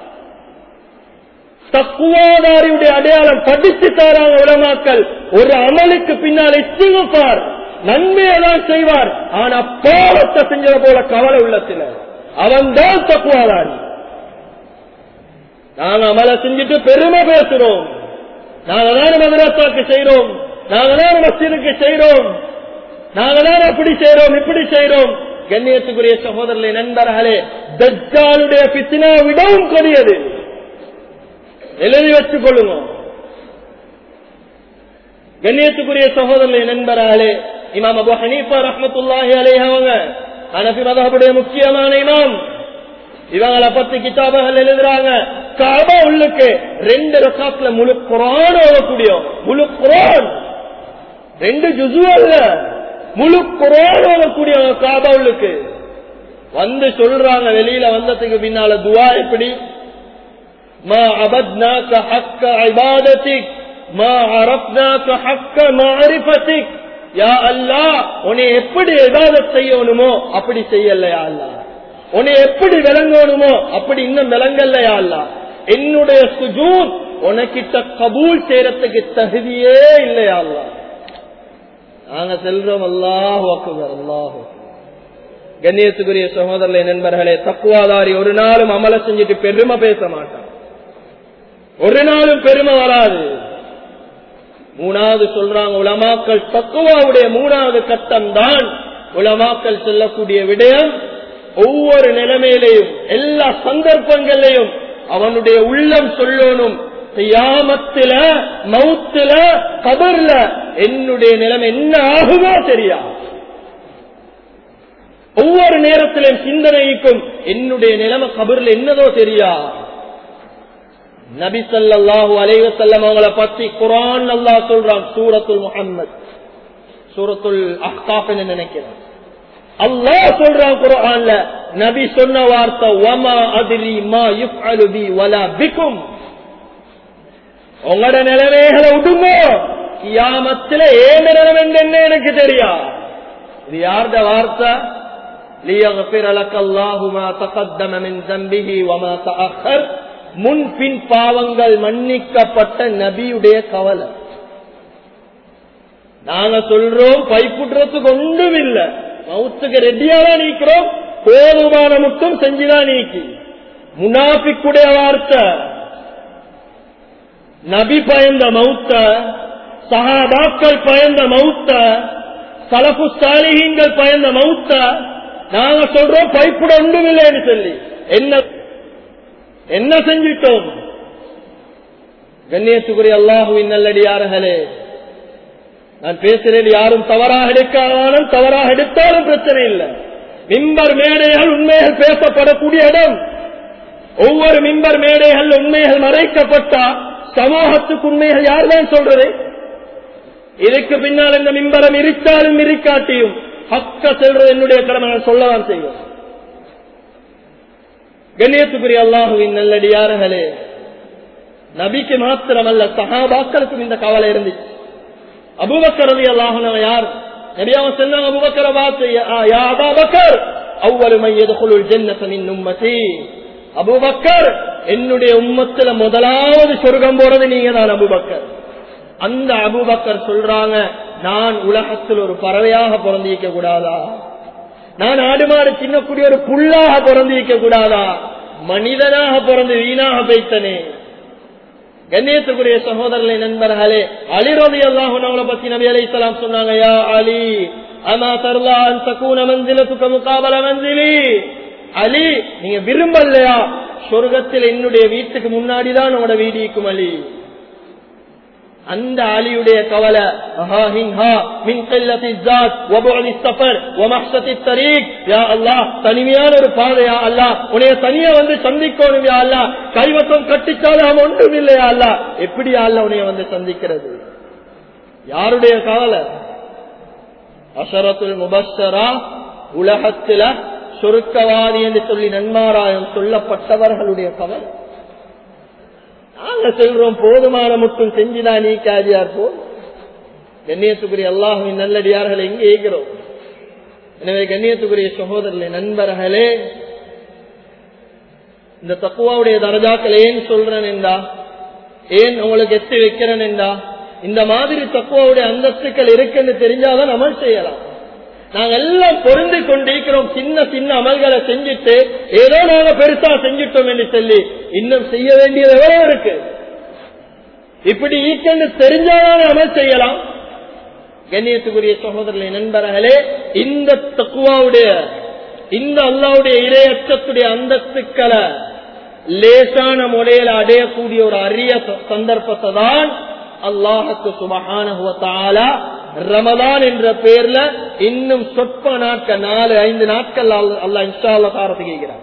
தக்வாதாரியுடைய அடையாளம் படித்து தாராங்க உலமாக்கள். ஒரு அமலுக்கு பின்னால் இஸ்திக்ஃபார், நன்மையதான் செய்வார், ஆனா பாவத்தை செஞ்சத போல கவலை உள்ளத்துல, அவன் தான் தக்வாதாரி. நாங்க அமலை செஞ்சுட்டு பெருமை பேசுறோம், நாங்க தான் மதரசாக்கு செய்யறோம், நாங்க தான் மஸ்ஜிதுக்கு செய்யறோம், நாங்க தான் அப்படி செய்யறோம் இப்படி செய்யறோம். கண்ணியத்துக்குரிய சகோதரர்களே நண்பர்களே, தஜ்ஜாலுடைய ஃபித்னா விடவும் கொடியது, எழுதி வச்சுக் கொள்ளுங்க. கண்ணியத்துக்குரிய சகோதரர்களே நண்பர்களே, இமாம் அபூ ஹனீஃபா ரஹ்மத்துல்லாஹி அலைஹி அவங்க ஹனஃபி மذஹபுடைய முக்கியமான இமாம். இவங்களை பத்தி கிதாபுகள் எழுதுறாங்க. கஅபா உள்ளுக்கு ரெண்டு ரக்காத்ல முழு குர்ஆன் ஓதக்கூடிய, முழு குர்ஆன் ரெண்டு ஜுஸு அல்ல, முழு குர்ஆன் ஓதக்கூடிய கஅபா உள்ளுக்கு வந்து சொல்றாங்க. வெளியில வந்ததுக்கு பின்னால துஆ எப்படி? மா அபத்னாக ஹக்க இபாதத்திக் மா அரஃப்னாக ஹக்க மஅரிஃபத்திக். யா அல்லாஹ், உன்னை எப்படி இபாதத் செய்யணுமோ அப்படி செய்யல யா அல்லாஹ், உன்னை எப்படி விளங்கணுமோ அப்படி இன்னும் விளங்கல்ல யா அல்லாஹ். என்னுடைய சுஜூத் உனக்கிட்ட கபூல் செய்யறதுக்கு தகுதியே இல்லையா அல்லாஹ். நாங்க செல்றோம் அல்லாஹு அக்பர், அல்லாஹு அக்பர். கண்ணியத்துக்குரிய சகோதரர்களே நண்பர்களே, தக்வாதாரி ஒரு நாளும் அமல செஞ்சுட்டு பெருமை பேச மாட்டான், ஒரு நாளும் பெருமை வராது. மூணாவது சொல்றாங்க உலமாக்கள், தக்வாவுடைய மூணாவது கட்டம் தான் உலமாக்கள் சொல்லக்கூடிய விடயம், ஒவ்வொரு நிலைமையிலையும் எல்லா சந்தர்ப்பங்களிலையும் அவனுடைய உள்ளம் சொல்லணும், கியாமத்தில மௌத்தில கபர்ல என்னுடைய நிலைமை என்ன ஆகுமோ தெரியா. ஒவ்வொரு நேரத்திலும் சிந்தனைக்கும் என்னுடைய நிலைமை கபர்ல என்னதோ தெரியா. நபி ஸல்லல்லாஹு அலைஹி வஸல்லம் அவங்களை பத்தி குர்ஆன் அல்லாஹ் சொல்றான், சூரத்துல் முஹம்மத் சூரத்துல் அஹ்காஃப் நினைக்கிறேன். அல்லாஹ் சொல்றான் குர்ஆன்ல, நபி சொன்ன வார்த்தை வமா அத்ரி மா யுஃஅலு பி வலா பிகும். உங்களோட நிலைமைகளை விடுங்க, கியாமத்திலே ஏன் நிலைமை என்ன எனக்கு தெரியா. இது யாருடைய வார்த்தை? லியக்ஃபிர லக்கல்லாஹு மா தகத்தம மின் ஸம்பிஹி வமா தஅக்கர். முன்பின் பாவங்கள் மன்னிக்கப்பட்ட நபியுடைய கவலை. நாங்க சொல்றோம் பைப்புடுறதுக்கு ஒன்றும் இல்லை, மவுத்துக்கு ரெடியாதான் நீக்கிறோம், போதுமான மட்டும் செஞ்சுதான் நீக்கி. முனாஃபிக்குடைய வார்த்தை. நபி பயந்த மவுத்த, சஹாபாக்கள் பயந்த மவுத்த, சலஃபு சாலிஹீன்கள் பயந்த மவுத்த நாங்க சொல்றோம் பைப்புட ஒன்றும் இல்லைன்னு சொல்லி. என்ன என்ன செஞ்சிட்டோம்? கண்ணியத்துக்குரிய அல்லாஹுவின் நல்லடியார்களே, நான் பேசுறேன், யாரும் தவறாக எடுக்காலும் தவறாக எடுத்தாலும் பிரச்சனை இல்லை. மிம்பர் மேடைகள் உண்மைகள் பேசப்படக்கூடிய இடம். ஒவ்வொரு மிம்பர் மேடைகள் உண்மைகள் மறைக்கப்பட்டா சமூகத்துக்கு உண்மைகள் யார்தான் சொல்றது? இதுக்கு பின்னால் இந்த மிம்பரம் இருக்காலும் இருக்காட்டியும் ஹக்க செல்றது என்னுடைய கடமை, சொல்லலாம் செய்வோம். கண்ணியத்துக்குரிய அல்லாஹுவின் நல்லடியார்களே, நபிக்கு மாத்திரமல்ல சஹாபாக்களுக்கும் இந்த கவலை இருந்துச்சு. அபூபக்கர் ரலியல்லாஹு அன்ஹு யார்? நபி அவங்க சொன்னாங்க, அபூபக்கரை பார்த்து, யா அபூபக்கர் அவ்வலு மன் யதுகுலுல் ஜன்னத மின் உம்மதி. அபூபக்கர், என்னுடைய உம்மத்துல முதலாவது சொர்க்கம் போறது நீங்க தான் அபூபக்கர். அந்த அபூபக்கர் சொல்றாங்க, நான் உலகத்தில் ஒரு பறவையாக பிறந்திருக்க கூடாதா? நான் ஆடு மாடு தின்னக்கூடிய ஒரு புல்லாக பிறந்திருக்க கூடாதா? மனிதனாக பிறந்து வீணாக போய்த்தனே. கண்ணியத்துக்குரிய சகோதரர்களே, நண்பர்களே, அலி ரலியல்லாஹு அன்ஹு பத்தி நபி அலைஹிஸ்ஸலாம் சொன்னாங்க, யா அலி அமா தர்லா அன் தகூன மன்சிலத்துக முகாபல மன்சிலி. அலி, நீங்க விரும்பலையா சொர்க்கத்தில் என்னுடைய வீட்டுக்கு முன்னாடிதான் உங்களோட வீடு இருக்கும் அலி. அந்த அலியுடைய கவலை, தனிமையான ஒரு பாதையா அல்லா, உன்னைய தனியா வந்து சந்திக்கணும் யா அல்லா, கைவசம் கட்டிச்சாலும் ஒன்றும் இல்லையா அல்லா, எப்படி அல்லா உன்னைய வந்து சந்திக்கிறது? யாருடைய கவலை? அஷரத்துல் முபஷ்ஷரா, உலகத்தில சொர்க்கவாதி என்று சொல்லி நன்மாராயம் சொல்லப்பட்டவர்களுடைய கவலை. நாங்க சொல்றோம் போதுமான மட்டும் செஞ்சுதான் நீ காதியார் போ. கண்ணியத்துக்குரிய அல்லாஹுவின் நல்லடியார்களை எங்கே ஏகிறோம்? எனவே கண்ணியத்துக்குரிய சகோதரர்களே, நண்பர்களே, இந்த தக்குவாவுடைய தரஜாக்கள் ஏன் சொல்றேன் என்றா, ஏன் உங்களுக்கு எத்தி வைக்கிறேன் என்றா, இந்த மாதிரி தக்குவாவுடைய அந்தஸ்துக்கள் இருக்குன்னு தெரிஞ்சாதான் அமல் செய்யலாம். நாங்க எல்லாம் பொருந்து கொண்டிருக்கிறோம், சின்ன சின்ன அமல்களை செஞ்சுட்டு ஏதோ நாங்க பெருசா செஞ்சிட்டோம் என்று சொல்லி இன்னும் செய்ய வேண்டியது எவ்வளவு இருக்கு. இப்படி ஈக்கன்னு தெரிஞ்சாதான் அமல் செய்யலாம். கண்ணியத்துக்குரிய சகோதரர்களே, நண்பர்களே, இந்த தக்குவாவுடைய, இந்த அல்லாஹ்வுடைய இறையச்சத்துடைய அந்தஸ்துக்களை லேசான முறையில் அடையக்கூடிய ஒரு அரிய சந்தர்ப்பத்தை தான் அல்லாஹ்வுக்கு சுப்ஹானஹு வ தஆலா ரமலான் என்ற பெயர்ல இன்னும் சொற்ப நாட்கள், நாலு ஐந்து நாட்கள் அல்லாஹ் இன்ஷா அல்லாஹ் தாரத்து கேட்கிறார்.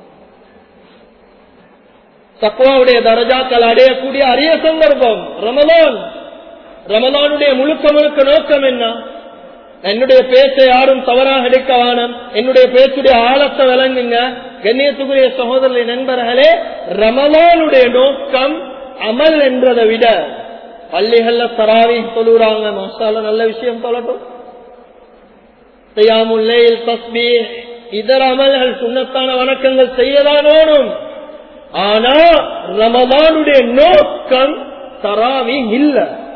தக்வாவுடைய தரஜாக்கள் அடையக்கூடிய அரிய சந்தர்ப்பம் ரமலான். ரமலானுடைய முழுக்க முழுக்க நோக்கம் என்ன? என்னுடைய பேச்சை யாரும் தவறாக எடுக்க வேணும், என்னுடைய பேச்சுடைய ஆழத்தை விளங்குங்க. கண்ணியத்துக்குரிய சகோதரர்களே, நண்பர்களே, ரமலானுடைய நோக்கம் அமல் என்றதை விட, பள்ளிகள்ல தராவி தொழுறாங்க, மாஷாஅல்லா, நல்ல விஷயம், சொல்லட்டும். கியாமுல் லைல், தஸ்பீஹ், இதர அமல்கள் சுன்னத்தான வணக்கங்கள் செய்யதான் வேணும். ஆனா ரமலானுடைய நோக்கம் தராவி இல்ல,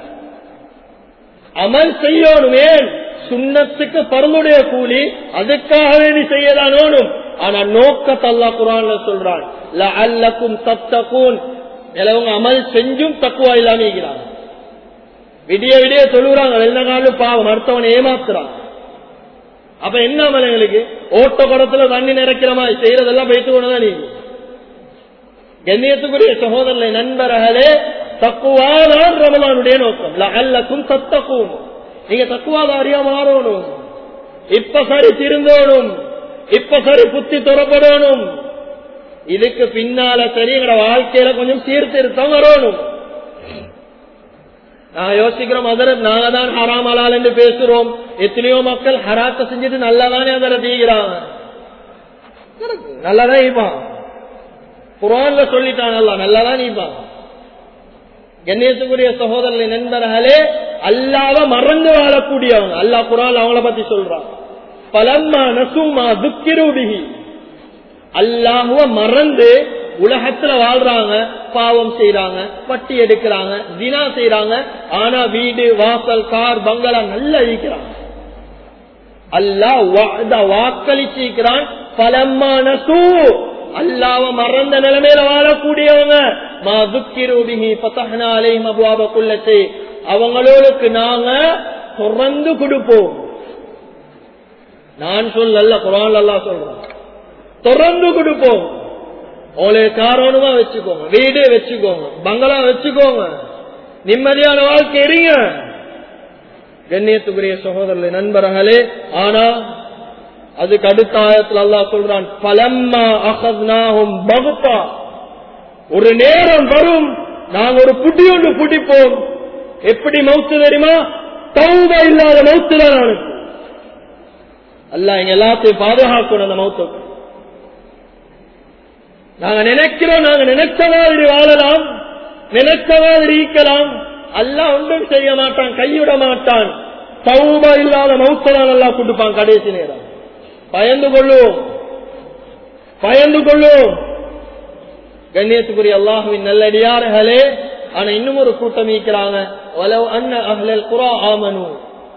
அமல் செய்யணுமே. சுன்னத்துக்கு பரலுடைய கூலி, அதுக்காகவே நீ செய்யதான் வேணும். ஆனா நோக்கத்தை அல்லாஹ் குர்ஆன்ல சொல்றான், லஅல்லக்கும் தத்தகூன். எல்லாரும் அமல் செஞ்சும் தக்குவா இல்லாம இருக்கிறாங்க. விடிய விடிய சொல்லுறாங்க, எல்லா நாளும் பாவம், அடுத்தவனை ஏமாத்துறாங்க. அப்ப என்ன அமல் எங்களுக்கு? ஓட்ட குடத்துல தண்ணி நிறைக்கிற மாதிரி செய்யறதெல்லாம் போயிட்டு கொண்டுதான் நீங்க. கண்ணியத்துக்குரிய சகோதரர்களே, நண்பர்களே, தக்குவாதான் ரமலானுடைய நோக்கம். லஅல்லக்கும் தத்தகூன். நீங்க தக்குவாதாரியா மாறணும். இப்ப சரி திருந்தோணும், இப்ப சரி புத்தி துறப்படணும். இதுக்கு பின்னால சரி எங்களோட வாழ்க்கையில கொஞ்சம் சீர்திருத்தம் வரணும். நான் யோசிக்கிறோம் அதற்கு நாங்க தான் ஹராம் ஹலால் என்று பேசுறோம். எத்தனையோ மக்கள் ஹராத்தை செஞ்சுட்டு நல்லாதானே அதரை தீக்கிறாங்க, நல்லாதான் ஈப்பான். குர்ஆன்ல சொல்லிட்டான் அல்லாஹ் நல்லாதான் ஈப்பான். கண்ணியத்துக்குரிய சகோதரர்களின் நண்பர்களே, அல்லாஹ்வை மறந்து வாழக்கூடியவங்க அல்லாஹ் குர்ஆன்ல அவங்கள பத்தி சொல்றான். பலம்மா நசுமா துக்கிரு பிஹி, அல்லாஹ்வை மறந்து உலகத்துல வாழ்றாங்க, பாவம் செய்யறாங்க, வட்டி எடுக்கிறாங்க, தினா செய்யறாங்க. ஆனா வீடு வாசல் கார் பங்களா நல்லா இருக்கிறாங்க. அல்லாஹ் வாக்களிச்சிருக்கிறான். பலம்மா நசு, அல்லாஹ்வை மறந்த நிலைமையில வாழக்கூடியவங்க மா துக்கிரு பிஹி ஃபதஹ்னா அலைஹிம் அப்வாப குல்லி ஷை, அவங்களுக்கு நாங்க திறந்து கொடுப்போம். நான் சொல்லல, குர்ஆன்ல அல்லாஹ் சொல்றான் திறந்து கொடுப்போம். உங்களுக்கு காரணமா வச்சுக்கோங்க, வீடு வச்சுக்கோங்க, பங்களா வச்சுக்கோங்க, நிம்மதியான வாழ்க்கை இருங்க. கண்ணியத்துக்குரிய சகோதரர்களே நண்பர்களே, ஆனா அதுக்கு அடுத்த ஆயத்துல அல்லாஹ் சொல்றான் பலம்மா அகத்னாஹும் பக்தா, ஒரு நேரம் வரும் நாங்க ஒரு புடி ஒன்று புடிப்போம். எப்படி மௌத்து தெரியுமா? தௌபா இல்லாத மௌத்து தான் அனுப்பும். அல்லாஹ் எங்க எல்லாத்தையும் பாதுகாக்கணும். அந்த மௌத்துக்கு நாங்க நினைக்கிறோம், நாங்க நினைச்ச மாதிரி வாழலாம், நினைச்ச மாதிரி இருக்கலாம். அல்லாஹ் ஒன்றும் செய்ய மாட்டான், கைவிட மாட்டான். தௌபா இல்லாத மௌத்ததான் அல்லாஹ் கொடுப்பான் கடைசி நேரம். பயந்து கொள்ளும், பயந்து கொள்ளும். கண்ணியத்துக்குரிய அல்லாஹ்வின் நல்லடியார்களே, ஆனா இன்னும் ஒரு கூட்டம் இருக்கிறாங்க. வலவ் அன்ன அஹ்லல் குரா ஆமனு,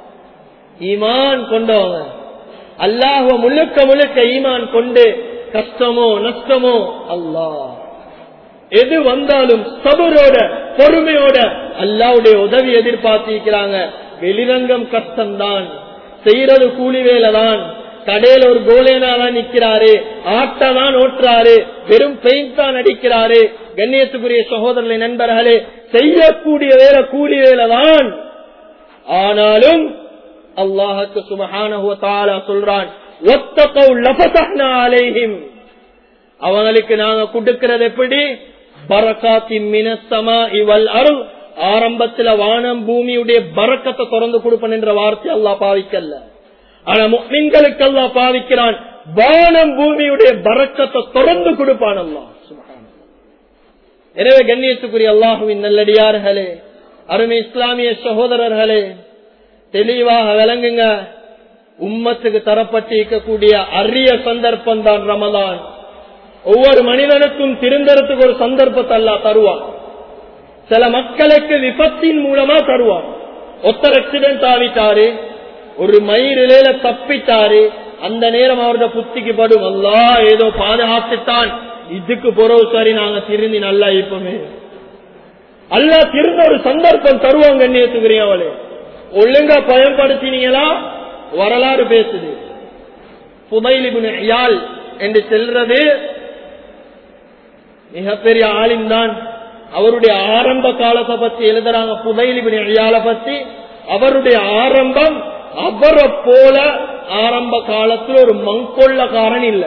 ஈமான் கொண்டவங்க, அல்லாஹ்வை முழுக்க முழுக்க ஈமான் கொண்டு கஷ்டமோ நஷ்டமோ அல்லாஹ் எது வந்தாலும் சபரோட பொறுமையோட அல்லாஹ்வுடைய உதவி எதிர்பார்த்திருக்கிறாங்க. வெளிரங்கம் கஷ்டம்தான், செய்யறது கூலி வேலை தான், கடையில ஒரு கோலேனாதான் நிக்கிறாரு, ஆட்டதான் ஓட்டுறாரு, வெறும் பெயிண்ட் தான் அடிக்கிறாரு. கண்ணியத்துக்குரிய சகோதரர்களை நண்பர்களே, செய்யக்கூடிய வேலை கூலி வேலை தான். ஆனாலும் அல்லாஹ்வுக்கு சுப்ஹானஹு வ தஆலா சொல்றான் வத்தகவு லஃபதஹ்னா அலைஹிம், அவங்களுக்கு நாங்க கொடுக்கிறது எப்படி? பரக்காத்தின் மினஸ் ஸமாஇ வல் அர்த், ஆரம்பத்துல வானம் பூமியுடைய பரக்கத்தை திறந்து கொடுப்பன் என்ற வார்த்தை அல்லாஹ் பாவிக்கல்ல. ஆனா முஃமின்களுக்கு அல்லாஹ் பாவிக்கிறான், வானம் பூமியுடைய பரக்கத்தை திறந்து கொடுப்பான் அல்லாஹ் சுப்ஹானஹு. எனவே கண்ணியத்துக்குரிய அல்லாஹ்வின் நல்லடியார்களே, அருமை இஸ்லாமிய சகோதரர்களே, தெளிவாக விளங்குங்க. உம்மத்துக்கு தரப்பட்டிருக்கக்கூடிய அரிய சந்தர்ப்பம் தான் ரமலான். ஒவ்வொரு மனிதனுக்கும் திருந்தறதுக்கு ஒரு சந்தர்ப்பத்தை அல்லாஹ் தருவான். சில மக்களுக்கு விபத்தின் மூலமா தருவான். ஒருத்தர் ஆக்சிடென்ட் ஆகிட்டாரு, ஒரு மயிரில தப்பிட்டாரு, அந்த நேரம் அவருடைய புத்திக்கு படும், அல்லாஹ் ஏதோ பாதுகாத்துட்டான், இதுக்கு பொறவு சரி நாங்க திருந்தி நல்லா இப்பமே அல்லாஹ் திருந்த ஒரு சந்தர்ப்பம் தருவாங்க. கண்ணியத்துக்குரியவளே, ஒழுங்கா பயன்படுத்தினீங்களா? வரலாறு பேசுது. ஃபுதைல் இப்னு இயால் என்று செல்றது மிகப்பெரிய ஆலிம் தான். அவருடைய ஆரம்ப காலத்தை பத்தி எழுதுறாங்க. ஃபுதைல் இப்னு இயால பத்தி அவருடைய ஆரம்பம், அவரை போல ஆரம்ப காலத்தில் ஒரு மங்கொள்ளக்காரன் இல்ல,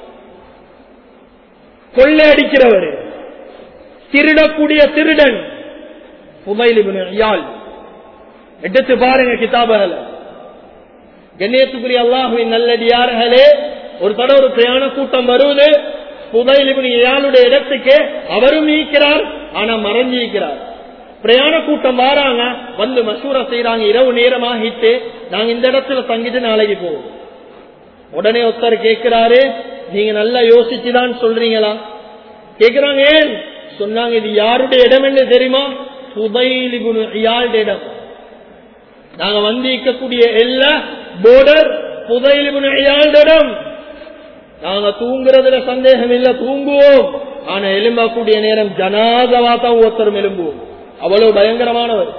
கொள்ளை அடிக்கிறவர், திருடக்கூடிய திருடன் ஃபுதைல் இப்னு இயால். எடுத்து பாருங்க கிதாபுகளை. கண்ணியத்துக்குரிய அல்லாஹ்வின் நல்லடியார்களே, ஒரு தடவை ஒரு பிரயாண கூட்டம் வருவது. ஃபுதைல் இப்னு இயாலுடைய இடத்துக்கு அவரும் நீக்கிறார், ஆனா மறைஞ்சிருக்கிறார். பிரயாண கூட்டம் வராங்க, வந்து மசூரா செய்யறாங்க, இரவு நேரமாகிட்டு நாங்க இந்த இடத்துல தங்கிட்டு நாளைக்கு போவோம். உடனே ஒருத்தர் கேட்கிறாரு, நீங்க நல்லா யோசிச்சுதான் சொல்றீங்களா? கேட்கிறாங்க. ஏன் சொன்னாங்க, இது யாருடைய இடம் என்று தெரியுமா? ஃபுதைல் இப்னு இயாலுடைய இடம். நாங்க வந்து இருக்கக்கூடிய எல்லா போர்டர் ஃபுதைல் இப்னு இயாலுடைய இடம். நாங்க தூங்குறதுல சந்தேகம் இல்ல, தூங்குவோம். ஆனா எலும்பக்கூடிய நேரம் ஜனாதவா தான் ஒருத்தரும் எலும்புவோம். அவ்வளவு பயங்கரமானவர்.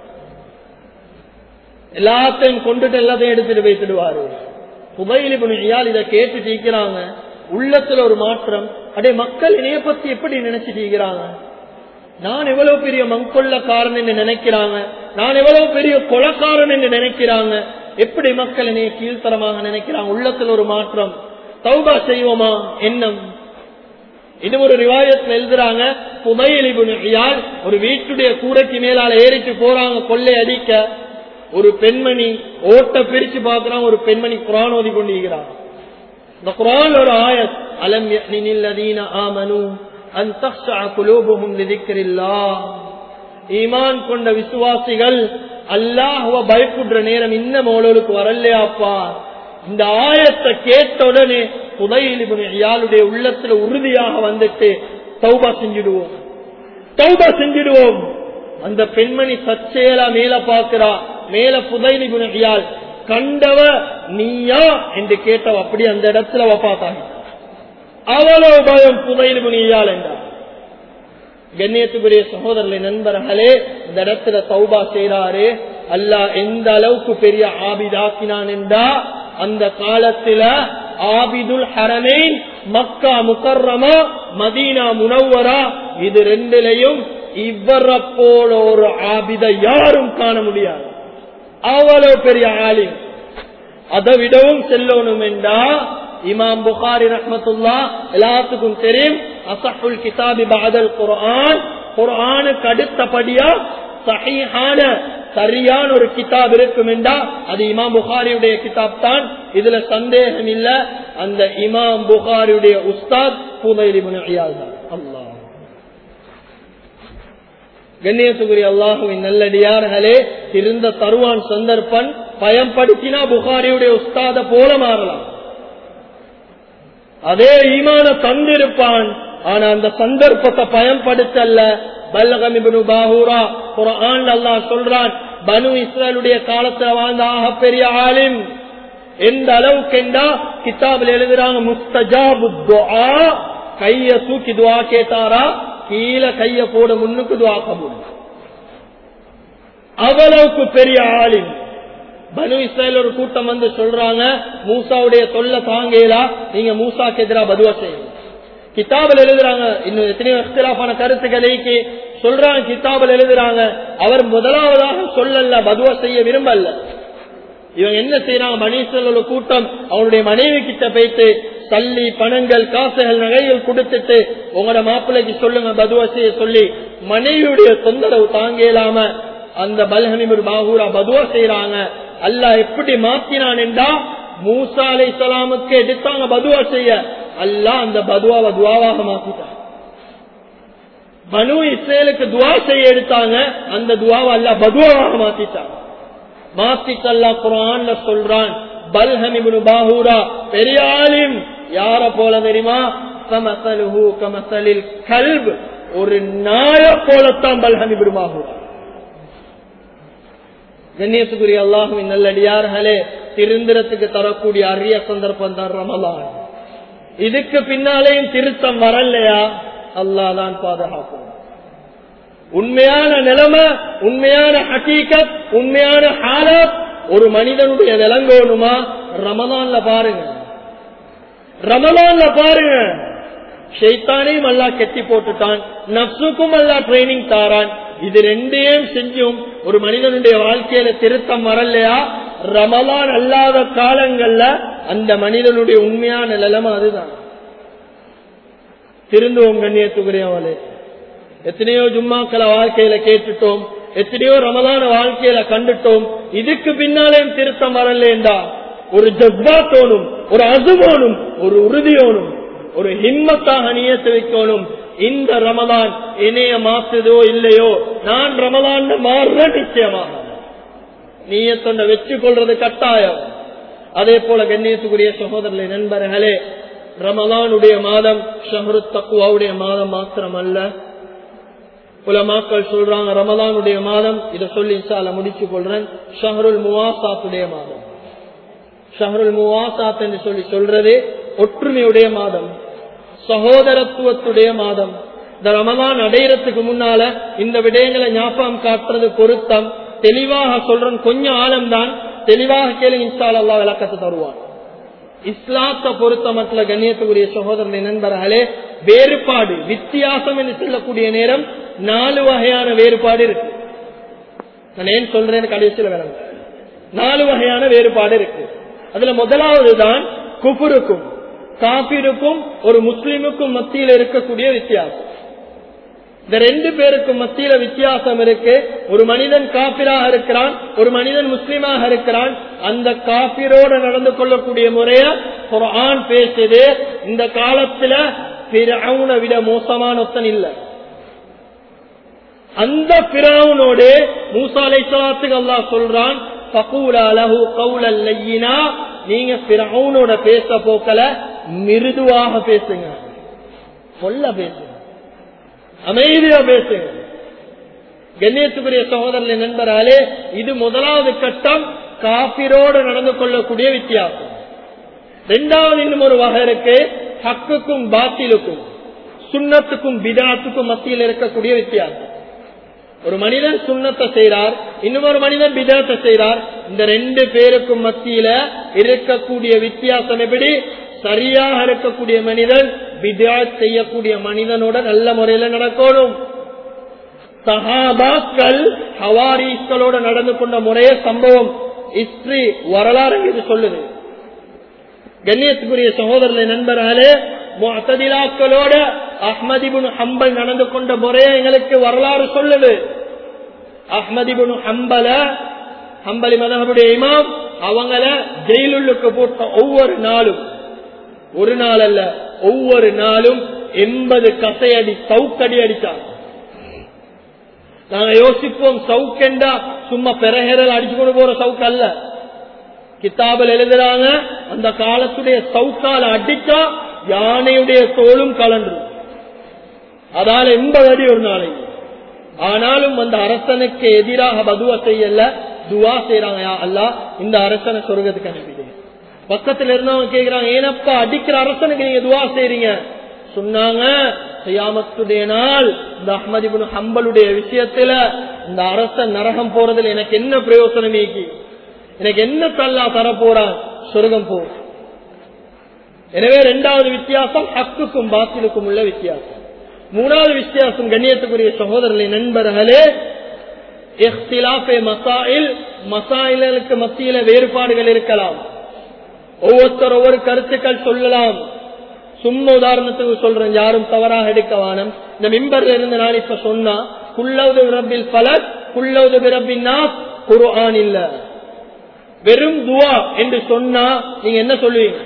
எல்லாத்தையும் கொண்டுட்டு எல்லாத்தையும் எடுத்துட்டு போய்த்துடுவாரு. ஃபுதைல் இப்னு இயால் இதை கேட்டு தீக்கிறாங்க. உள்ளத்துல ஒரு மாற்றம். அடே, மக்கள் இணைய பத்தி எப்படி நினைச்சிட்டு இருக்கிறாங்க? நான் எவ்வளவு பெரிய மங்கொள்ளக்காரன் என்று நினைக்கிறாங்க, நான் எவ்வளவு பெரிய கொலைக்காரன் என்று நினைக்கிறாங்க. எப்படி மக்கள் என்னைய கீழ்த்தரமாக நினைக்கிறாங்க? உள்ளத்தில் ஒரு மாற்றம். தௌபா செய்வோமா எண்ணம். இன்னும் ஒரு ரிவாயத்தில் எழுதுறாங்க, புதையல் இப்னு இயால் ஒரு வீட்டுடைய கூரைக்கு மேலால ஏறிட்டு போறாங்க கொள்ளை அடிக்க. ஒரு பெண்மணி ஓட்ட பிரிச்சு பாக்குறாங்க, ஒரு பெண்மணி குர்ஆன் ஓதி கொண்டிருக்கிறாங்க. இந்த குர்ஆன் ஒரு ஆயத், அலம் யக்னில் லதீன ஆமனு அன் தக்ஷஅ குலூபுஹும் லிذிக்ரில்லாஹ். ஈமான் கொண்ட விசுவாசிகள் அல்லாஹ்வை பயப்படுற நேரம் இன்னும் அவளுக்கு வரலையாப்பா. இந்த ஆயத்தை கேட்ட உடனே புதையல் இப்னு இயாலுடைய உள்ளத்துல உறுதியாக வந்துட்டு தௌபா செஞ்சிடுவோம், தௌபா செஞ்சிடுவோம். அந்த பெண்மணி சச்சேலா மேல பாக்குறா, மேல புதையல் இப்னு இயால் கண்டவ நீயா என்று கேட்டவ அப்படி அந்த இடத்துல வஃபாத்தாகி. அவ்வளவு பயம் புதையல் இப்னு இயால் என்றார். கண்ணியத்துக்குரிய சகோதரர்களே, நண்பர்களே, இந்த இடத்துல தௌபா செய்றாரு. அல்லாஹ் எந்த அளவுக்கு பெரிய ஆபிதாக்கினான் என்றா, அந்த காலத்துல ஆபிதுல் ஹரமைன் மக்கா முகர்ரமா மதீனா முனவ்வரா இது ரெண்டிலையும் இவரை போல ஒரு ஆபித யாரும் காண முடியாது. அவ்வளவு பெரிய ஆலிம். அதை விடவும் செல்லணும் என்றா இமாம் புகாரி ரஹ்மத்துல்லாஹ் எல்லாத்துக்கும் தெரியும், அஸஹுல் கிதாபி பஅதல் குர்ஆன், குர்ஆனுக்கு அடுத்தபடியா சஹீஹான சரியான ஒரு கிதாப் இருக்கும் என்றா அது இமாம் புகாரியுடைய கிதாப் தான். இதுல சந்தேகம் இல்ல. அந்த இமாம் புகாரியுடைய உஸ்தாத் புதையல் இப்னு இயால் தான். அல்லாஹ் கண்ணியத்துக்குரிய அல்லாஹுவின் நல்லடியார்களே, இருந்த தருவான் சந்தர்ப்பம் பயன்படுத்தினா புகாரியுடைய உஸ்தாத போல மாறலாம். அதே ஈமான தந்திருப்பான், ஆனா அந்த சந்தர்ப்பத்தை பயன்படுத்தல. பல்கம் இப்னு பாஹூரா குர்ஆன்ல அல்லாஹ் சொல்றான், பனு இஸ்ரேலுடைய காலத்துல வாழ்ந்த ஆக பெரிய ஆலிம். எந்த அளவுக்கு என்றா கிதாபில் எழுதுறாங்க, முஸ்தஜாபு துஆ, கைய தூக்கி துஆ கேட்டாரா கீழே கைய போட முன்னுக்கு துஆ கபூல். அவ்வளவுக்கு பெரிய ஆலிம். பனு இஸ்ரேல் ஒரு கூட்டம் வந்து சொல்றாங்க, மூசாவுடைய தொல்லை தாங்கலா, நீங்க மூசாக்கு எதிராக பதுவா செய்யுங்க. கிதாபில் எழுதுறாங்க, இன்னும் எத்தனையோ இக்திலாஃபான கருத்துக்களுக்கு சொல்றாங்க. கிதாபில் எழுதுறாங்க, அவர் முதலாவதாக சொல்லல, பதுவா செய்ய விரும்பல. இவங்க என்ன செய்யறாங்க, பனு இஸ்ரேல் ஒரு கூட்டம் அவனுடைய மனைவி கிட்ட போயிட்டு சல்லி பணங்கள் காசுகள் நகைகள் கொடுத்துட்டு உங்களோட மாப்பிள்ளைக்கு சொல்லுங்க பதுவா செய்ய சொல்லி மனைவியுடைய தொந்தரவு தாங்கலாம அந்த பல்கம் இப்னு பாஹூரா பதுவா செய்யறாங்க. அல்லாஹ் எப்படி மாத்தினான் என்றா, மூசா அலைஹிஸ்ஸலாமுக்கு எடுத்தாங்க பதுவா செய்ய, அல்லாஹ் அந்த பதுவாவை துஆவாக மாத்திட்டான். பனு இஸ்ரேலுக்கு துஆ செய்ய எடுத்தாங்க, அந்த துஆவை அல்லாஹ் பதுவாவாக மாத்திட்டான். மாத்திட்டு அல்லாஹ் குர்ஆன்ல சொல்றான், பல்கம் இப்னு பாஹூரா பெரிய ஆலிம். யார போல தெரியுமா, கமஸலுஹு கமஸலில் கல்ப், ஒரு நாய போலத்தான் பல்கம் இப்னு பாஹூரா. கண்ணியத்துக்குரிய அல்லாஹ்வின் நல்லடியார்களே, திருந்திரத்துக்கு தரக்கூடிய அரிய சந்தர்ப்பம் தான் ரமலான். இதுக்கு பின்னாலேயும் திருத்தம் வரலையா, அல்லாஹ் தான் பாதுகாக்கும். உண்மையான நிலைமை, உண்மையான ஹகீகத், உண்மையான ஹாலத் ஒரு மனிதனுடைய விளங்கணுமா, ரமலான்ல பாருங்க, ரமலான்ல பாருங்க. ஷைத்தானையும் அல்லாஹ் கெட்டி போட்டுட்டான், நப்சுக்கும் அல்லாஹ் ட்ரைனிங் தாரான். இது ரெண்டையும் செஞ்சும் ஒரு மனிதனுடைய வாழ்க்கையில திருத்தம் வரலையா, ரமலான் அல்லாத காலங்கள்ல அந்த மனிதனுடைய உண்மையான நிலைமை அதுதான். திருந்துவோம் கண்ணியத்துக்குரியவளே. எத்தனையோ ஜும்மாக்களை வாழ்க்கையில கேட்டுட்டோம், எத்தனையோ ரமலான வாழ்க்கையில கண்டுட்டோம். இதுக்கு பின்னாலேயும் திருத்தம் வரலேண்டா ஒரு ஜஸ்பாத்தோனும், ஒரு அசுவோனும், ஒரு உறுதியோனும், ஒரு ஹிம்மத்தாக நியத்து வைக்கணும். இந்த ரமலான் இணைய மாத்துதோ இல்லையோ, நான் ரமலான் மாறுற நிச்சயமாக நீயத்தொண்ட வச்சு கொள்றது கட்டாயம். அதே போல கண்ணியத்துக்குரிய சகோதரர்களே, நண்பர்களே, ரமலானுடைய மாதம் ஷஹ்ரு தக்வாவுடைய மாதம் மாத்திரம் அல்ல. உலமாக்கள் சொல்றாங்க ரமலானுடைய மாதம், இதை சொல்லி இன்ஷா அல்லாஹ் முடிச்சு கொள்றேன், ஷஹ்ருல் முவாசாத்துடைய மாதம். ஷஹ்ருல் முவாசாத் என்று சொல்லி சொல்றது ஒற்றுமையுடைய மாதம், சகோதரத்துவத்துடைய மாதம். இந்த ரமலான் அடையறதுக்கு முன்னால இந்த விடயங்களை ஞாபகம் காட்டுறது பொருத்தம். தெளிவாக சொல்றேன், கொஞ்சம் ஆழம்தான், தெளிவாக கேளு, இன்ஷா அல்லாஹ் விளக்கத்தை தருவான். இஸ்லாத்தை பொறுத்த மட்டும் கண்ணியத்துக்குரிய சகோதரனை நண்பர்களே, வேறுபாடு வித்தியாசம் என்று சொல்லக்கூடிய நேரம் நாலு வகையான வேறுபாடு இருக்கு. நான் ஏன் சொல்றேன்னு கடைசியில் விளங்க, நாலு வகையான வேறுபாடு இருக்கு. அதுல முதலாவது தான் குஃபுருக்கும் காபிருக்கும் ஒரு முஸ்லிமுக்கும் மத்தியில் இருக்கக்கூடிய வித்தியாசம். இந்த ரெண்டு பேருக்கும் மத்தியில வித்தியாசம் இருக்கு. ஒரு மனிதன் காபிராக இருக்கிறான், ஒரு மனிதன் முஸ்லிமாக இருக்கிறான். அந்த காபிரோட நடந்து கொள்ளக்கூடிய முறைய குர்ஆன் பேசுது. இந்த காலத்துல ஃபிரௌனை விட மோசமான ஒருத்தன் இல்ல. அந்த ஃபிரௌனோடு மூசா அலைஹிஸ்ஸலாத்துக்கு அல்லாஹ் சொல்றான், ஃபகூலா லஹு கௌலல் லய்யினா, நீங்க ஃபிரௌனோட பேச போக்கல மிருதுவாக பேசுங்க, சொல்ல பேசுங்க, அமைதியா பேசுங்க. கண்ணியத்துக்குரிய சகோதரர்களே, நண்பர்களே, இது முதலாவது கட்டம், காபிரோடு நடந்து கொள்ளக்கூடிய வித்தியாசம். இரண்டாவது இன்னும் ஒரு வகை இருக்கு, ஹக்குக்கும் பாத்திலுக்கும், சுன்னத்துக்கும் பிதாத்துக்கும் மத்தியில் இருக்கக்கூடிய வித்தியாசம். ஒரு மனிதன் சுன்னத்தை செய்யறார், இன்னும் ஒரு மனிதன் பிதாத்தை செய்யறார். இந்த ரெண்டு பேருக்கும் மத்தியில இருக்கக்கூடிய வித்தியாசம் எப்படி? சரியாக இருக்கக்கூடிய மனிதன் பிதாத் செய்யக்கூடிய மனிதனோட நல்ல முறையில நடக்கணும். சஹாபாக்கள் ஹவாரீஸ்களோட நடந்து கொண்ட முறைய சம்பவம் ஹிஸ்டரி வரலாறு இது சொல்லுது. கண்ணியத்துக்குரிய சகோதரர்களே, நண்பர்களே, முஅ்தஸிலாக்களோட அஹ்மத் இப்னு ஹம்பல் நடந்து கொண்ட முறையை எங்களுக்கு வரலாறு சொல்லுது. அஹ்மத் இப்னு ஹம்பல ஹம்பலி மதஹபுடைய இமாம், அவங்கள ஜெயிலுக்கு போட்ட ஒவ்வொரு நாளும், ஒரு நாள் அல்ல, ஒவ்வொரு நாளும் எண்பது கசையடி சவுக்கடி அடித்தாங்க. நாங்க யோசிப்போம், சவுக்கெண்டா சும்மா பெரஹெரல் அடிச்சு கொண்டு போற சவுக்கு அல்ல. கிதாபில் எழுதுறாங்க, அந்த காலத்துடைய சவுக்கால அடிச்சா யானையுடைய தோளும் கலன்று, அதால எண்பது அடி ஒரு நாளைக்கு. ஆனாலும் அந்த அரசனுக்கு எதிராக பதுவா செய்யல, துவா செய்யறாங்க, யா அல்லாஹ் இந்த அரசனை சொர்க்கத்துக்கு அனுப்பிடுங்க. பக்கத்துல இருந்தவங்க கேக்குறாங்க, ஏனப்பா அடிக்கிற அரசனுக்கு நீங்க துவா செய்றீங்க? சொன்னாங்க, கியாமத்துடைய நாள் இந்த அஹ்மத் இப்னு ஹம்பலுடைய விஷயத்துல இந்த அரசன் நரகம் போறதுல எனக்கு என்ன பிரயோசனம், எனக்கு என்ன தல்லா தர போறான்? சொர்க்கம் போ. எனவே இரண்டாவது வித்தியாசம் ஹக்குக்கும் பாத்திலுக்கும் உள்ள வித்தியாசம். மூணாவது வித்தியாசம், கண்ணியத்துக்குரிய சகோதரர்களே, நண்பர்களே, இஹ்திலாஃபே மசாயில், மசாயிலுக்கு மத்தியில வேறுபாடுகள் இருக்கலாம். ஒவ்வொருத்தர் ஒவ்வொரு கருத்துக்கள் சொல்லலாம். சும்மா உதாரணத்துக்கு சொல்றேன், யாரும் தவறாக எடுக்க வானம். இந்த மிம்பர்ல இருந்து நான் இப்ப சொன்னா குல்லவுது பிரபில் ஃபலக் குல்லவுது பிரபின் நாஸ் குர்ஆன் இல்ல, வெறும் துவா என்று சொன்னா நீங்க என்ன சொல்லுவீங்க?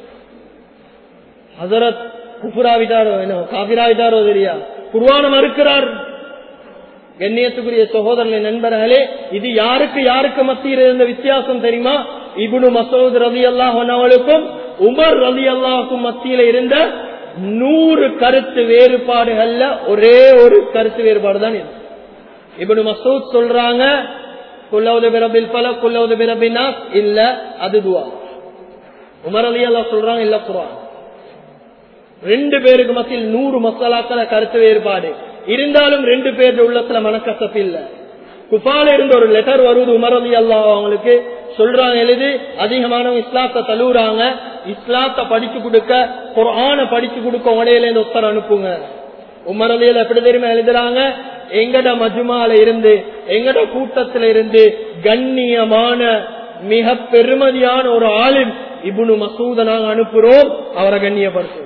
ஹஸரத் குஃப்ராவிட்டாரோ என்ன காஃபிராவிட்டாரோ தெரியா, குர்ஆனை மறுக்கிறார். கண்ணியத்துக்குரிய சகோதரர்களே, நண்பர்களே, இது யாருக்கு யாருக்கு மத்தியில் இருந்த வித்தியாசம் தெரியுமா? இப்னு மஸ்ஊத் ரலியல்லாஹு அன்ஹுவுக்கும் உமர் ரலியல்லாஹுக்கும் மத்தியில இருந்த நூறு கருத்து வேறுபாடுகள்ல ஒரே ஒரு கருத்து வேறுபாடு தான் இது. இப்னு மஸ்ஊத் சொல்றாங்க, குல்லவுது பிரபில் ஃபலக் குல்லவுது பிரபின் நாஸ் இல்ல, அது துஆ. உமர் ரலியல்லாஹு சொல்றாங்க, இல்ல குர்ஆன். ரெண்டு பேருக்கு மத்தியில் நூறு மசாலாக்கள கருத்து வேறுபாடு இருந்தாலும் ரெண்டு பேருடைய உள்ளத்துல மனக்கசப்பு இல்ல. குஃபால இருந்து ஒரு லெட்டர் வருவது உமர் ரலியல்லாஹு அவங்களுக்கு சொல்றாங்க, எழுதி அதிகமானவங்க இஸ்லாத்தை தழுவுறாங்க, இஸ்லாத்தை படிச்சு கொடுக்க, குர்ஆனை படிச்சு கொடுக்க உடையில இருந்து ஒருத்தர் அனுப்புங்க. உமர் ரலியல்லாஹு எப்படி தெரியுமா எழுதுறாங்க, எங்கட மஜ்மால இருந்து எங்கட கூட்டத்தில இருந்து கண்ணியமான மிக பெருமதியான ஒரு ஆலிம் இப்னு மஸ்ஊத நாங்க அனுப்புறோம், அவரை கண்ணியப்படுத்துவோம்.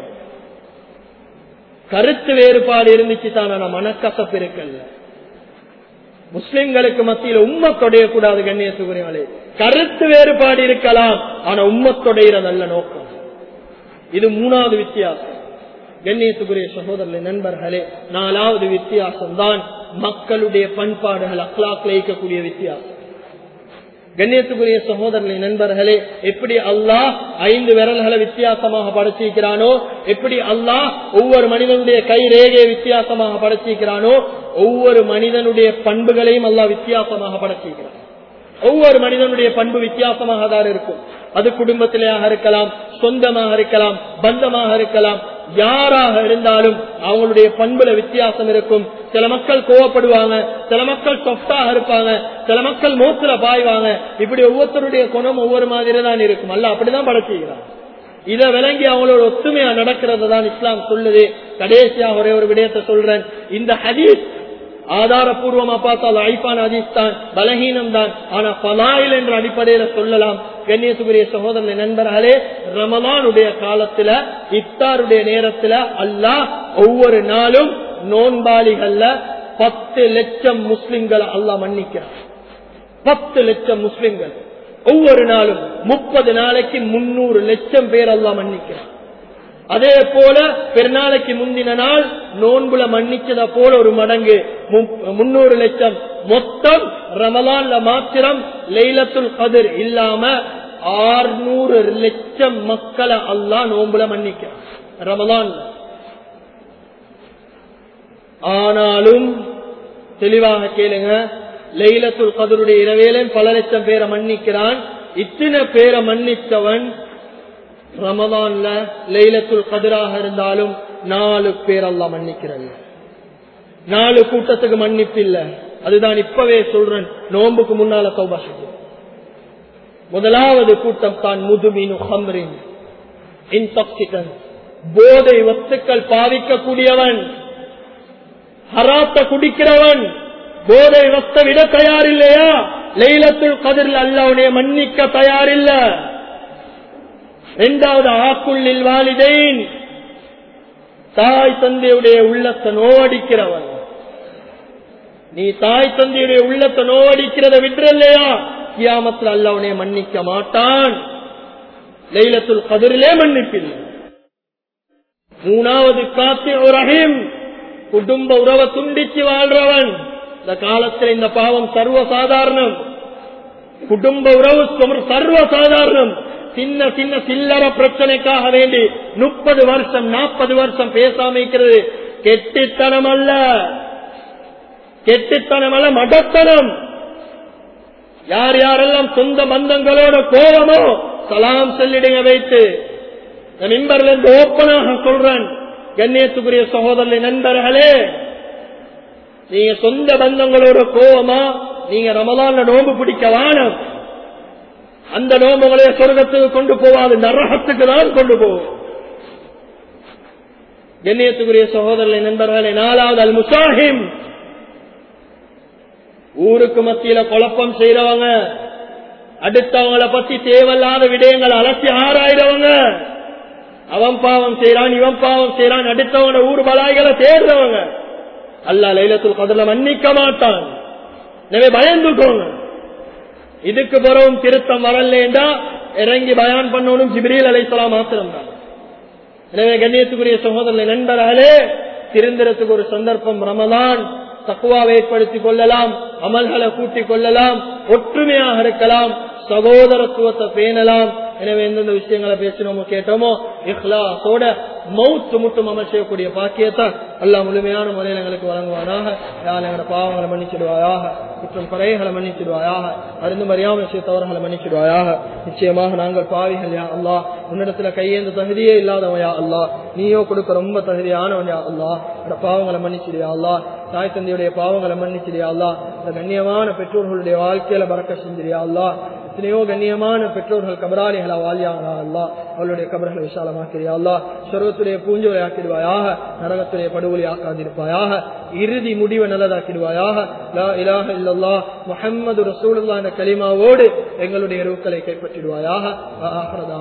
கருத்து வேறுபாடு இருந்துச்சு தான், மனக்கசப்பு இருக்கல்ல. முஸ்லிம்களுக்கு மத்தியில் உம்மத்தொடைய கூடாது. கண்ணியத்துக்குரியவர்களே, கருத்து வேறுபாடு இருக்கலாம், ஆனா உம்மத்தொடைய நல்ல நோக்கம். இது மூணாவது வித்தியாசம். கண்ணியத்துக்குரிய சகோதரர்களே, நண்பர்களே, நாலாவது வித்தியாசம் தான் மக்களுடைய பண்பாடுகள் அக்லாக்ல இருக்கக்கூடிய வித்தியாசம். கண்ணியத்துக்குரிய சகோதரர்களே, நண்பர்களே, எப்படி அல்லாஹ் ஐந்து விரல்களை வித்தியாசமாக படைச்சிருக்கிறானோ, எப்படி அல்லாஹ் ஒவ்வொரு மனிதனுடைய கை ரேகையை வித்தியாசமாக படைச்சிருக்கிறானோ, ஒவ்வொரு மனிதனுடைய பண்புகளையும் அல்லாஹ் வித்தியாசமாக படைச்சிருக்கிறான். ஒவ்வொரு மனிதனுடைய பண்பு வித்தியாசமாக தான் இருக்கும். அது குடும்பத்திலேயாக இருக்கலாம், சொந்தமாக இருக்கலாம், பந்தமாக இருக்கலாம், யாராக இருந்தாலும் அவங்களுடைய பண்புல வித்தியாசம் இருக்கும். சில மக்கள் கோவப்படுவாங்க, சில மக்கள் சொஃப்டாக இருப்பாங்க, சில மக்கள் மோத்துல பாய்வாங்க. இப்படி ஒவ்வொருத்தருடைய குணம் ஒவ்வொரு மாதிரி தான் இருக்கும். அல்ல அப்படிதான் படைச்சுக்கிறான். இதை விளங்கி அவங்களோட ஒத்துமையா நடக்கிறது தான் இஸ்லாம் சொல்லுது. கடைசியா ஒரே ஒரு விடயத்தை சொல்றேன். இந்த ஹதீஸ் ஆதாரபூர்வமா பார்த்தால் ஐஃபான் ஹதீஸ் தான், பலகீனம் தான். ஆனா ஃபலாயில் என்ற அடிப்படையில சொல்லலாம், கண்ணியத்துக்குரிய சகோதரர்களே நண்பர்களே, ரமலானுடைய காலத்துல இஃப்தாருடைய நேரத்துல அல்லாஹ் ஒவ்வொரு நாளும் நோன்பாளிகள்ல பத்து லட்சம் முஸ்லிம்களை அல்லாஹ் மன்னிக்கிறான். பத்து லட்சம் முஸ்லிம்கள் ஒவ்வொரு நாளும் முப்பது நாளைக்கு முன்னூறு லட்சம் பேர் அல்லாஹ் மன்னிக்கிறான். அதே போல பெருநாளைக்கு முந்தின நாள் நோன்புல மன்னிச்சத போல ஒரு மடங்கு முன்னூறு லட்சம். மொத்தம் ரமலான்ல மாத்திரம் லைலத்துல் கத்ர் இல்லாம ஆறுநூறு லட்சம் மக்களை அல்லாஹ் நோன்புல மன்னிக்கிறான் ரமலான்ல. ஆனாலும் தெளிவாக கேளுங்க, லைலத்துல் கத்ருடைய இரவேல பல லட்சம் பேரை மன்னிக்கிறான். இத்தனை பேரை மன்னித்தவன் ரமலான்ல லைலத்துல் கத்ராக இருந்தாலும் நாலு பேர் அல்லாஹ் மன்னிக்கிறாங்க. நாலு கூட்டத்துக்கு மன்னிப்பு இல்ல. அதுதான் இப்பவே சொல்றேன், நோன்புக்கு முன்னால தௌபா செய்யும். முதலாவது கூட்டம் தான் முதுமினு ஹம்ரின் இன்டாக்சிகன், போதை வஸ்துக்கள் பாவிக்கக்கூடியவன், ஹராத்த குடிக்கிறவன், போதை வஸ்தை விட தயார் இல்லையா? லைலத்துல் கத்ரில் அல்லாஹ்வுடைய மன்னிக்க தயார் இல்ல. இரண்டாவது ஆக்குள்ளில் வாலிதைன், தாய் தந்தையுடைய உள்ளத்தை நோவடிக்கிறவன். நீ தாய் தந்தையுடைய உள்ளத்தை நோவடிக்கிறத விட்டுறலையா, கியாமத்தில் அல்லாஹ்வுடைய மன்னிக்க மாட்டான். லைலத்துல் கத்ரிலே மன்னிப்பில்லை. மூணாவது காத்தி ரஹீம், குடும்ப உறவை துண்டிச்சு வாழ்றவன். இந்த காலத்தில் இந்த பாவம் சர்வசாதாரணம். குடும்ப உறவு சர்வசாதாரணம். சின்ன சின்ன சில்லற பிரச்சனைக்காக வேண்டி முப்பது வருஷம் நாற்பது வருஷம் பேசாம இருக்கிறது கெட்டித்தனம் அல்ல, கெட்டித்தனம் அல்ல, மடத்தனம். யார் யாரெல்லாம் சொந்த பந்தங்களோட கோபமோ சலாம் சொல்லிடுங்க வைத்து. மிம்பர்ல இருந்து ஓப்பனாக சொல்றேன், கண்ணியத்துக்குரிய சகோதரர்களே நண்பர்களே, நீங்க சொந்த பந்தங்களோட கோபமா நீங்க ரமலான்ல நோன்பு பிடிக்க வானம். அந்த நோம்புகளே சொர்க்கத்துக்கு கொண்டு போவாது, நரகத்துக்கு தான் கொண்டு போவோம். கண்ணியத்துக்குரிய சகோதரர்களே நண்பர்களே, நாலாவது அல் முசாஹிம், ஊருக்கு மத்தியில குழப்பம் செய்யறவங்க, அடுத்தவங்களை பத்தி தேவையில்லாத விடயங்களை அலசி ஆராயிரவங்க. அவன் பாவம் செய்யறான், இவன் பாவம் செய்யறான், அடுத்தவங்க ஊர் பலாய்களை தேடுறவங்க அல்லாஹ் லைலத்துல் கத்ர்ல மன்னிக்க மாட்டான். எனவே பயந்துக்கோங்க. இதுக்கு பிறகும் திருத்தம் வரலேண்டா இறங்கி பயான் பண்ணணும் ஜிப்ரீல் அலைஹிஸ்ஸலாம் மாத்திரம் தான். எனவே கண்ணியத்துக்குரிய சகோதரர்களே நண்பர்களே, திருந்திரத்துக்கு ஒரு சந்தர்ப்பம் ரமலான். தக்வாவை ஏற்படுத்திக் கொள்ளலாம், அமல்களை கூட்டிக் கொள்ளலாம், ஒற்றுமையாக இருக்கலாம், சகோதரத்துவத்தை பேணலாம். எனவே எந்தெந்த விஷயங்களை பேசினோமோ கேட்டோமோ இஹ்லாஸோட மௌத் முட்டும் அமல் செய்யக்கூடிய பாக்கியத்தை அல்லாஹ் முழுமையான முறையில் எங்களுக்கு வழங்குவானாக. யார் எங்களோட பாவங்களை மன்னிச்சிடுவாயாக, குற்றம் குறைகளை மன்னிச்சிடுவாயாக, அருந்து மறியாமல் செய்தவர்களை மன்னிச்சிடுவாயாக. நிச்சயமாக நாங்கள் பாவிகள் யா அல்லாஹ், உன்னிடத்துல கையேந்த தகுதியே இல்லாதவன் யா அல்லாஹ், நீயோ கொடுக்க ரொம்ப தகுதியானவன் யா அல்லாஹ். என்னோட பாவங்களை மன்னிச்சிடுயா அல்லாஹ், தாய் தந்தையுடைய பாவங்களை மன்னிச்சிடுயா அல்லாஹ். இந்த கண்ணியமான பெற்றோர்களுடைய வாழ்க்கையில பறக்க செஞ்சிரியா அல்லாஹ். எத்தனையோ கண்ணியமான பெற்றோர்கள் கபராளிகளா வாழ்யாங்களா அல்லாஹ், அவளுடைய கபர்களை விசாலமாக்கிறியா அல்லாஹ். சொர்க்கத்துடைய பூஞ்சோலை ஆக்கிடுவாயாக, நரகத்துடைய படுகொலை ஆக்காதிருப்பாயாக, இறுதி முடிவை நல்லதாக்கிடுவாயாக. லா இலாஹ இல்லல்லாஹ் முஹம்மது ரசூலுல்லாஹ் என்ற கலிமாவோடு எங்களுடைய ரூக்களை கைப்பற்றிடுவாயாக.